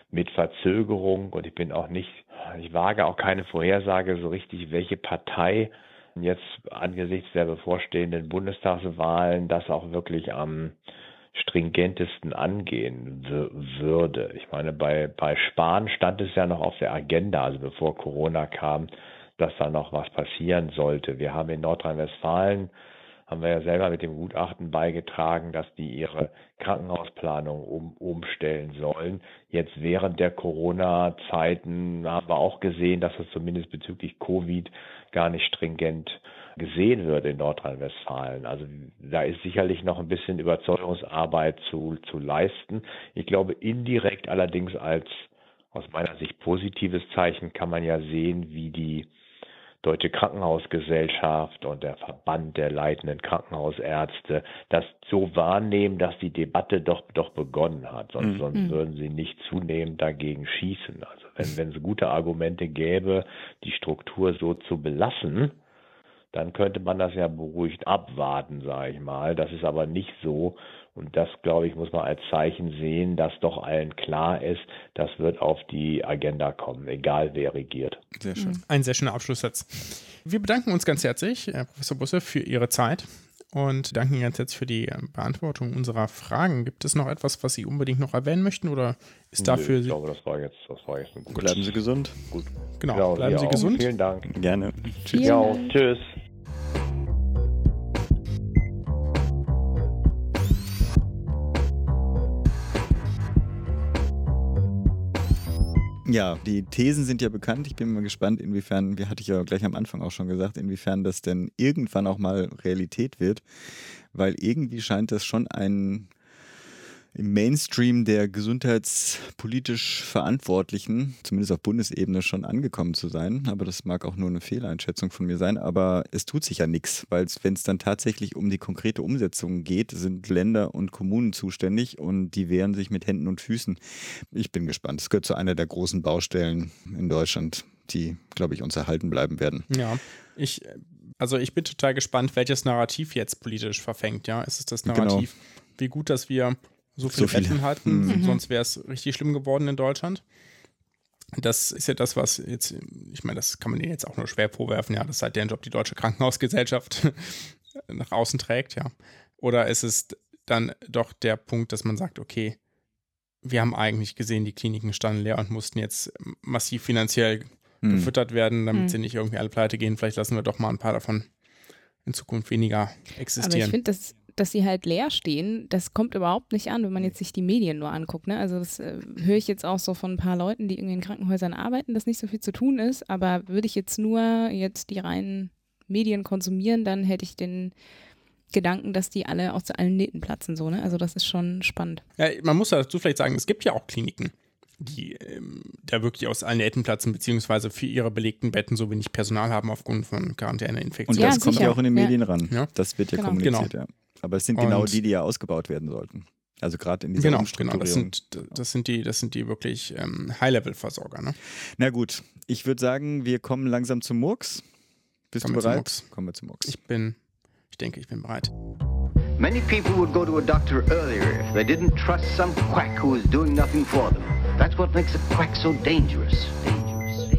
mit Verzögerung und ich bin auch nicht, ich wage auch keine Vorhersage so richtig, welche Partei jetzt angesichts der bevorstehenden Bundestagswahlen das auch wirklich am stringentesten angehen w- würde. Ich meine, bei, bei Spahn stand es ja noch auf der Agenda, also bevor Corona kam, dass da noch was passieren sollte. Wir haben in Nordrhein-Westfalen, haben wir ja selber mit dem Gutachten beigetragen, dass die ihre Krankenhausplanung um, umstellen sollen. Jetzt während der Corona-Zeiten haben wir auch gesehen, dass es zumindest bezüglich Covid gar nicht stringent gesehen wird in Nordrhein-Westfalen. Also da ist sicherlich noch ein bisschen Überzeugungsarbeit zu, zu leisten. Ich glaube, indirekt allerdings als aus meiner Sicht positives Zeichen kann man ja sehen, wie die Deutsche Krankenhausgesellschaft und der Verband der leitenden Krankenhausärzte das so wahrnehmen, dass die Debatte doch doch begonnen hat. Sonst, mhm. sonst würden sie nicht zunehmend dagegen schießen. Also wenn, wenn es gute Argumente gäbe, die Struktur so zu belassen, dann könnte man das ja beruhigt abwarten, sage ich mal. Das ist aber nicht so. Und das, glaube ich, muss man als Zeichen sehen, dass doch allen klar ist, das wird auf die Agenda kommen, egal wer regiert. Sehr schön. Ein sehr schöner Abschlusssatz. Wir bedanken uns ganz herzlich, Herr Professor Busse, für Ihre Zeit und danken Ihnen ganz herzlich für die Beantwortung unserer Fragen. Gibt es noch etwas, was Sie unbedingt noch erwähnen möchten oder ist dafür... Nö, ich glaube, das war jetzt, das war jetzt ein gut. Bleiben Sie gesund. Gut. Genau, genau bleiben Sie auch. gesund. Vielen Dank. Gerne. Tschüss. Ja, tschüss. Ja, die Thesen sind ja bekannt. Ich bin mal gespannt, inwiefern, wie hatte ich ja gleich am Anfang auch schon gesagt, inwiefern das denn irgendwann auch mal Realität wird. Weil irgendwie scheint das schon ein im Mainstream der gesundheitspolitisch Verantwortlichen, zumindest auf Bundesebene, schon angekommen zu sein. Aber das mag auch nur eine Fehleinschätzung von mir sein. Aber es tut sich ja nichts, weil wenn es dann tatsächlich um die konkrete Umsetzung geht, sind Länder und Kommunen zuständig und die wehren sich mit Händen und Füßen. Ich bin gespannt. Es gehört zu einer der großen Baustellen in Deutschland, die, glaube ich, uns erhalten bleiben werden. Ja, ich, also ich bin total gespannt, welches Narrativ jetzt politisch verfängt. Ja, ist es das Narrativ, genau. Wie gut, dass wir so viele so viele. Betten hatten, Mhm. sonst wäre es richtig schlimm geworden in Deutschland. Das ist ja das, was jetzt, ich meine, das kann man denen jetzt auch nur schwer vorwerfen, ja, das ist halt deren Job, die Deutsche Krankenhausgesellschaft nach außen trägt, ja. Oder ist es dann doch der Punkt, dass man sagt, okay, wir haben eigentlich gesehen, die Kliniken standen leer und mussten jetzt massiv finanziell mhm. gefüttert werden, damit mhm. sie nicht irgendwie alle pleite gehen. Vielleicht lassen wir doch mal ein paar davon in Zukunft weniger existieren. Aber ich finde, das dass sie halt leer stehen, das kommt überhaupt nicht an, wenn man jetzt sich die Medien nur anguckt. Ne? Also das äh, höre ich jetzt auch so von ein paar Leuten, die irgendwie in Krankenhäusern arbeiten, dass nicht so viel zu tun ist. Aber würde ich jetzt nur jetzt die reinen Medien konsumieren, dann hätte ich den Gedanken, dass die alle aus allen Nähten platzen. So, ne? Also das ist schon spannend. Ja, man muss dazu vielleicht sagen, es gibt ja auch Kliniken, die ähm, da wirklich aus allen Nähten platzen, beziehungsweise für ihre belegten Betten so wenig Personal haben aufgrund von Quarantäneinfektionen. Und das ja, kommt sicher. ja auch in den Medien ja. ran. Ja. Das wird ja genau. kommuniziert, genau. ja. Aber es sind Und genau die, die ja ausgebaut werden sollten. Also gerade in dieser genau, Umstrukturierung. Genau, das sind, das sind die, das sind die wirklich ähm, High-Level-Versorger. Ne? Na gut, ich würde sagen, wir kommen langsam zum Murks. Bist Kommen du bereit? Zum kommen wir zum Murks. Ich bin, ich denke, ich bin bereit. Many people would go to a doctor earlier if they didn't trust some quack who is doing nothing for them. That's what makes a quack so dangerous. Dangerous.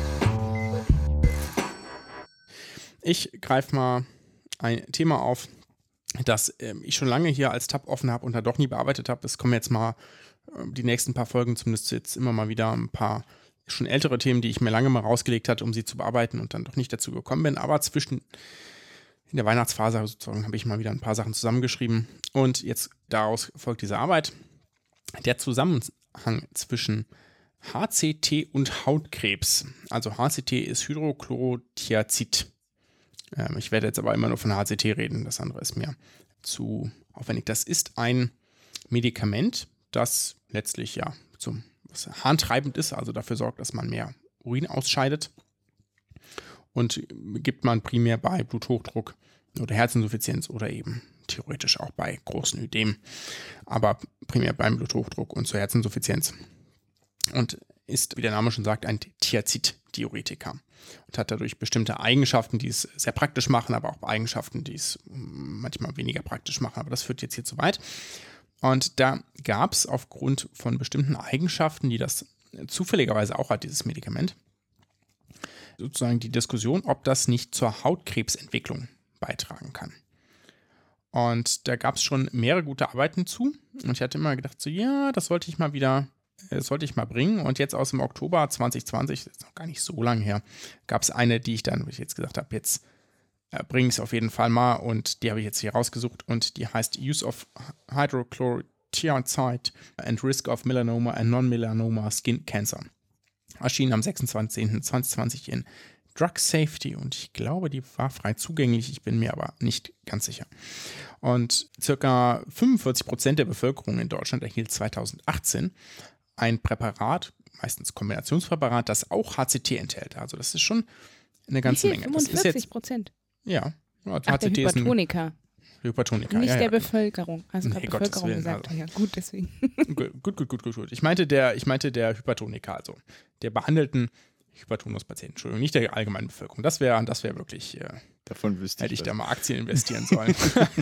Ich greife mal ein Thema auf, das ähm, ich schon lange hier als Tab offen habe und da doch nie bearbeitet habe. Es kommen jetzt mal äh, die nächsten paar Folgen, zumindest jetzt immer mal wieder ein paar schon ältere Themen, die ich mir lange mal rausgelegt hatte, um sie zu bearbeiten und dann doch nicht dazu gekommen bin. Aber zwischen in der Weihnachtsphase sozusagen habe ich mal wieder ein paar Sachen zusammengeschrieben und jetzt daraus folgt diese Arbeit. Der Zusammenhang zwischen H C T und Hautkrebs. Also H C T ist Hydrochlorothiazid. Ähm, ich werde jetzt aber immer nur von H C T reden, das andere ist mir zu aufwendig. Das ist ein Medikament, das letztlich ja zum was harntreibend ist, also dafür sorgt, dass man mehr Urin ausscheidet und gibt man primär bei Bluthochdruck oder Herzinsuffizienz oder eben theoretisch auch bei großen Ödemen, aber primär beim Bluthochdruck und zur Herzinsuffizienz und ist, wie der Name schon sagt, ein Thiazid-Diuretiker und hat dadurch bestimmte Eigenschaften, die es sehr praktisch machen, aber auch Eigenschaften, die es manchmal weniger praktisch machen, aber das führt jetzt hier zu weit. Und da gab es aufgrund von bestimmten Eigenschaften, die das zufälligerweise auch hat, dieses Medikament, sozusagen die Diskussion, ob das nicht zur Hautkrebsentwicklung beitragen kann. Und da gab es schon mehrere gute Arbeiten zu. Und ich hatte immer gedacht, so ja, das sollte ich mal wieder, das sollte ich mal bringen. Und jetzt aus dem Oktober zwanzig zwanzig, das ist noch gar nicht so lange her, gab es eine, die ich dann, wo ich jetzt gesagt habe, jetzt äh, bringe ich es auf jeden Fall mal. Und die habe ich jetzt hier rausgesucht. Und die heißt Use of Hydrochlorothiazide and Risk of Melanoma and Non-Melanoma Skin Cancer. Erschien am sechsundzwanzigsten zehnten zweitausendzwanzig in Drug Safety und ich glaube, die war frei zugänglich, ich bin mir aber nicht ganz sicher. Und circa fünfundvierzig Prozent der Bevölkerung in Deutschland erhielt zweitausendachtzehn ein Präparat, meistens Kombinationspräparat, das auch H C T enthält. Also das ist schon eine ganze Wie viel? Menge. Das ist fünfundvierzig Prozent? Ja. Ach, der Hypertoniker. Hypertoniker, Nicht ja, der ja. Bevölkerung. Also Nee, gerade Gottes Bevölkerung Willen, gesagt. also. Ja, gut, deswegen. Gut, gut, gut, gut, gut. Ich meinte der, ich meinte der Hypertoniker, also der behandelten Hypertonuspatienten, Entschuldigung, nicht der allgemeinen Bevölkerung. Das wäre das wär wirklich, äh, Davon wüsste hätte ich ich was. da mal Aktien investieren sollen.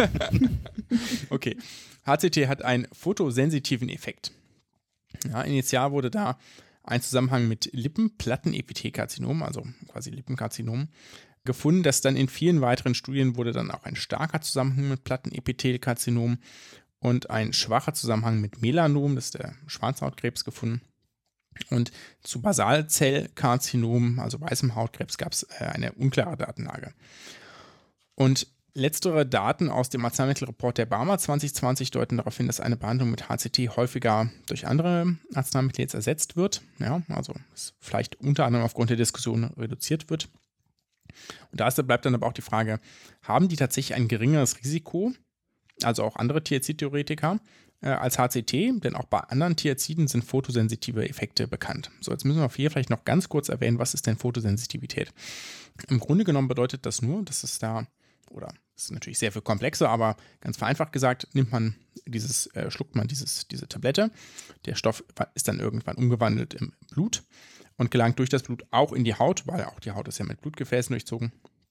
Okay, H C T hat einen photosensitiven Effekt. Ja, initial wurde da ein Zusammenhang mit Lippenplattenepithelkarzinom, also quasi Lippenkarzinom, gefunden, dass dann in vielen weiteren Studien wurde dann auch ein starker Zusammenhang mit Plattenepithelkarzinom und ein schwacher Zusammenhang mit Melanom, das ist der Schwanzhautkrebs, gefunden. Und zu Basalzellkarzinom, also weißem Hautkrebs, gab es äh, eine unklare Datenlage. Und letztere Daten aus dem Arzneimittelreport der BARMER zwanzig zwanzig deuten darauf hin, dass eine Behandlung mit H C T häufiger durch andere Arzneimittel jetzt ersetzt wird. Ja, also es vielleicht unter anderem aufgrund der Diskussion reduziert wird. Und da bleibt dann aber auch die Frage, haben die tatsächlich ein geringeres Risiko, also auch andere Thiazid-Theoretiker, äh, als H C T? Denn auch bei anderen Thiaziden sind photosensitive Effekte bekannt. So, jetzt müssen wir hier vielleicht noch ganz kurz erwähnen, was ist denn Photosensitivität? Im Grunde genommen bedeutet das nur, dass es da, oder das ist natürlich sehr viel komplexer, aber ganz vereinfacht gesagt, nimmt man dieses, äh, schluckt man dieses, diese Tablette, der Stoff ist dann irgendwann umgewandelt im Blut und gelangt durch das Blut auch in die Haut, weil auch die Haut ist ja mit Blutgefäßen durchzogen.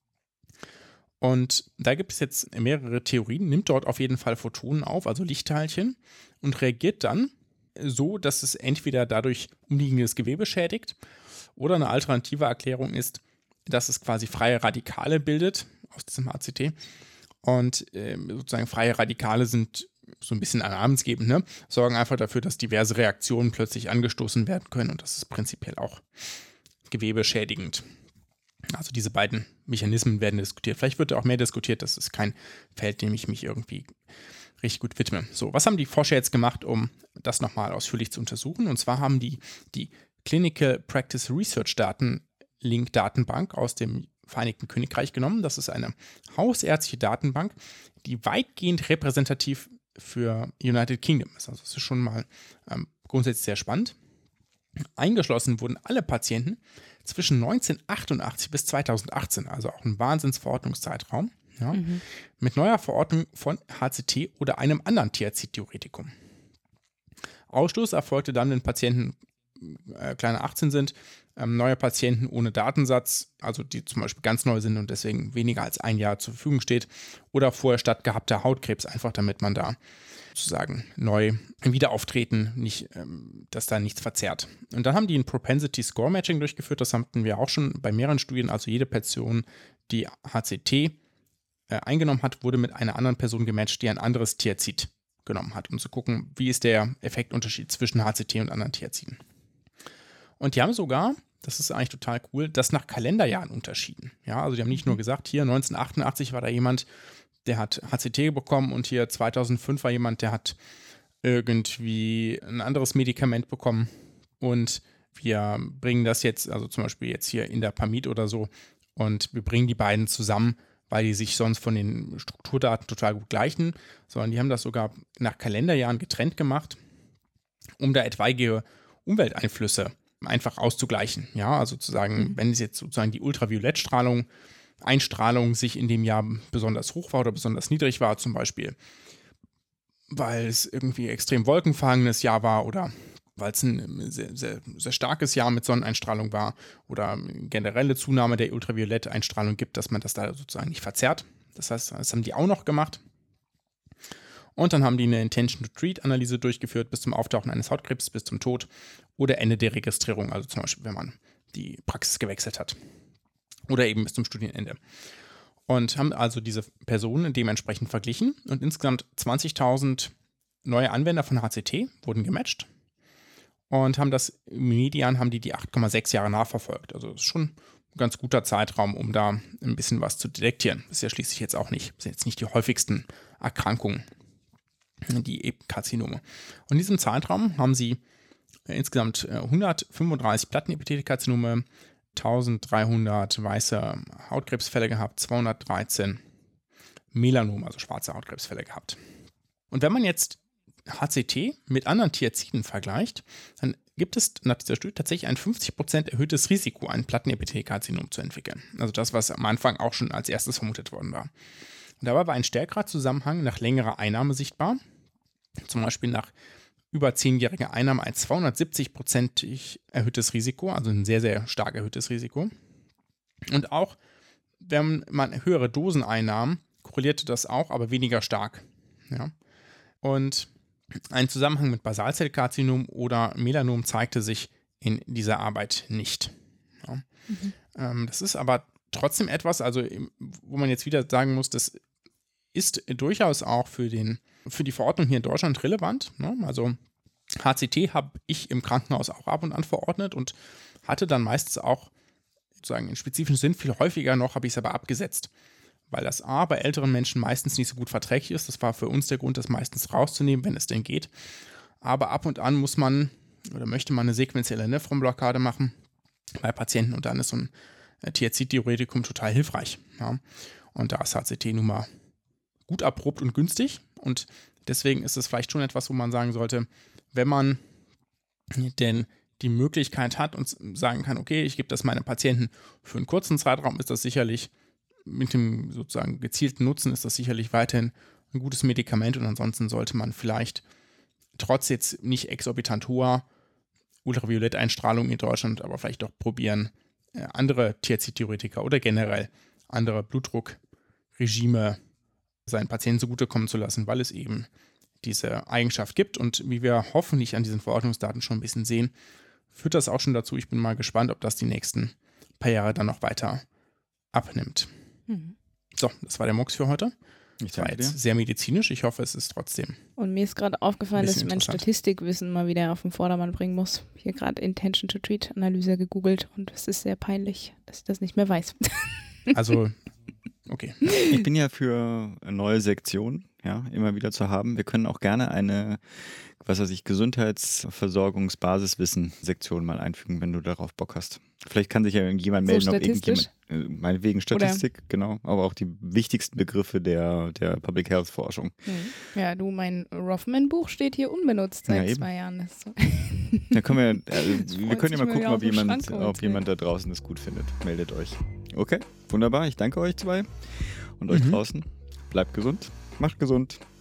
Und da gibt es jetzt mehrere Theorien, nimmt dort auf jeden Fall Photonen auf, also Lichtteilchen, und reagiert dann so, dass es entweder dadurch umliegendes Gewebe schädigt oder eine alternative Erklärung ist, dass es quasi freie Radikale bildet aus diesem H C T. Und äh, sozusagen freie Radikale sind so ein bisschen namensgebend, ne? Sorgen einfach dafür, dass diverse Reaktionen plötzlich angestoßen werden können und das ist prinzipiell auch gewebeschädigend. Also diese beiden Mechanismen werden diskutiert. Vielleicht wird auch mehr diskutiert, das ist kein Feld, dem ich mich irgendwie richtig gut widme. So, was haben die Forscher jetzt gemacht, um das nochmal ausführlich zu untersuchen? Und zwar haben die die Clinical Practice Research Daten Link-Datenbank aus dem Vereinigten Königreich genommen. Das ist eine hausärztliche Datenbank, die weitgehend repräsentativ für United Kingdom ist. Also das ist schon mal ähm, grundsätzlich sehr spannend. Eingeschlossen wurden alle Patienten zwischen neunzehnhundertachtundachtzig bis zweitausendachtzehn, also auch ein Wahnsinnsverordnungszeitraum, ja, mhm. mit neuer Verordnung von H C T oder einem anderen Thiazid-Theoretikum. Ausschluss erfolgte dann, wenn Patienten äh, kleiner achtzehn sind, ähm, neue Patienten ohne Datensatz, also die zum Beispiel ganz neu sind und deswegen weniger als ein Jahr zur Verfügung steht, oder vorher stattgehabter Hautkrebs, einfach damit man da sozusagen neu wieder auftreten, nicht, ähm, dass da nichts verzerrt. Und dann haben die ein Propensity Score Matching durchgeführt, das hatten wir auch schon bei mehreren Studien, also jede Person, die H C T äh, eingenommen hat, wurde mit einer anderen Person gematcht, die ein anderes Thiazid genommen hat, um zu gucken, wie ist der Effektunterschied zwischen H C T und anderen Thiaziden. Und die haben sogar, das ist eigentlich total cool, das nach Kalenderjahren unterschieden. Ja, also die haben nicht nur gesagt, hier neunzehnhundertachtundachtzig war da jemand, der hat H C T bekommen und hier zweitausendfünf war jemand, der hat irgendwie ein anderes Medikament bekommen und wir bringen das jetzt, also zum Beispiel jetzt hier Indapamid oder so, und wir bringen die beiden zusammen, weil die sich sonst von den Strukturdaten total gut gleichen, sondern die haben das sogar nach Kalenderjahren getrennt gemacht, um da etwaige Umwelteinflüsse einfach auszugleichen. Ja, also zu sagen, mhm. wenn es jetzt sozusagen die Ultraviolettstrahlung, Einstrahlung sich in dem Jahr besonders hoch war oder besonders niedrig war, zum Beispiel, weil es irgendwie extrem wolkenverhangenes Jahr war oder weil es ein sehr, sehr, sehr starkes Jahr mit Sonneneinstrahlung war oder eine generelle Zunahme der Ultravioletteinstrahlung gibt, dass man das da sozusagen nicht verzerrt. Das heißt, das haben die auch noch gemacht. Und dann haben die eine Intention-to-Treat-Analyse durchgeführt bis zum Auftauchen eines Hautkrebs, bis zum Tod oder Ende der Registrierung, also zum Beispiel, wenn man die Praxis gewechselt hat. Oder eben bis zum Studienende. Und haben also diese Personen dementsprechend verglichen. Und insgesamt zwanzigtausend neue Anwender von H C T wurden gematcht. Und haben das, im Median haben die die acht Komma sechs Jahre nachverfolgt. Also das ist schon ein ganz guter Zeitraum, um da ein bisschen was zu detektieren. Das ist ja schließlich jetzt auch nicht, das sind jetzt nicht die häufigsten Erkrankungen, die Epikarzinome. Und in diesem Zeitraum haben sie insgesamt hundertfünfunddreißig Plattenepithelkarzinome, eintausenddreihundert weiße Hautkrebsfälle gehabt, zweihundertdreizehn Melanom, also schwarze Hautkrebsfälle gehabt. Und wenn man jetzt H C T mit anderen Thiaziden vergleicht, dann gibt es nach dieser Studie tatsächlich ein fünfzig Prozent erhöhtes Risiko, ein Plattenepithelkarzinom zu entwickeln. Also das, was am Anfang auch schon als erstes vermutet worden war. Und dabei war ein stärkerer Zusammenhang nach längerer Einnahme sichtbar. Zum Beispiel nach über zehnjähriger Einnahme ein zweihundertsiebzig Prozent erhöhtes Risiko, also ein sehr, sehr stark erhöhtes Risiko. Und auch, wenn man höhere Dosen einnahm, korrelierte das auch, aber weniger stark. Ja. Und ein Zusammenhang mit Basalzellkarzinom oder Melanom zeigte sich in dieser Arbeit nicht. Ja. Mhm. Ähm, das ist aber trotzdem etwas, also wo man jetzt wieder sagen muss, das ist durchaus auch für, den, für die Verordnung hier in Deutschland relevant. Ne? Also H C T habe ich im Krankenhaus auch ab und an verordnet und hatte dann meistens auch sozusagen in spezifischen Sinn viel häufiger noch, habe ich es aber abgesetzt. Weil das A bei älteren Menschen meistens nicht so gut verträglich ist. Das war für uns der Grund, das meistens rauszunehmen, wenn es denn geht. Aber ab und an muss man oder möchte man eine sequenzielle Nephronblockade machen bei Patienten und dann ist so ein Thiazid-Diuretikum total hilfreich. Ja. Und da ist H C T nun mal gut erprobt und günstig und deswegen ist es vielleicht schon etwas, wo man sagen sollte, wenn man denn die Möglichkeit hat und sagen kann, okay, ich gebe das meinen Patienten für einen kurzen Zeitraum, ist das sicherlich mit dem sozusagen gezielten Nutzen ist das sicherlich weiterhin ein gutes Medikament und ansonsten sollte man vielleicht trotz jetzt nicht exorbitant hoher Ultravioletteinstrahlung in Deutschland, aber vielleicht doch probieren, andere Thiazid-Diuretika oder generell andere Blutdruckregime seinen Patienten zugutekommen zu lassen, weil es eben diese Eigenschaft gibt und wie wir hoffentlich an diesen Verordnungsdaten schon ein bisschen sehen, führt das auch schon dazu. Ich bin mal gespannt, ob das die nächsten paar Jahre dann noch weiter abnimmt. Mhm. So, das war der Mux für heute. Das war jetzt sehr medizinisch. Ich hoffe, es ist trotzdem. Und mir ist gerade aufgefallen, dass ich mein Statistikwissen mal wieder auf den Vordermann bringen muss. Hier gerade Intention-to-Treat-Analyse gegoogelt und es ist sehr peinlich, dass ich das nicht mehr weiß. Also, okay. Ich bin ja für neue Sektionen, ja, immer wieder zu haben. Wir können auch gerne eine, was weiß ich, Gesundheitsversorgungsbasiswissen-Sektion mal einfügen, wenn du darauf Bock hast. Vielleicht kann sich ja irgendjemand melden, so ob irgendjemand, äh, meinetwegen Statistik, Oder? genau, aber auch die wichtigsten Begriffe der, der Public Health Forschung. Ja, du, mein Rothman-Buch steht hier unbenutzt seit ja, zwei Jahren. Das so. Da können wir, also, wir können ja mal gucken, ob jemand, ob jemand da draußen das gut findet. Meldet euch. Okay, wunderbar. Ich danke euch zwei und mhm. euch draußen. Bleibt gesund, macht gesund.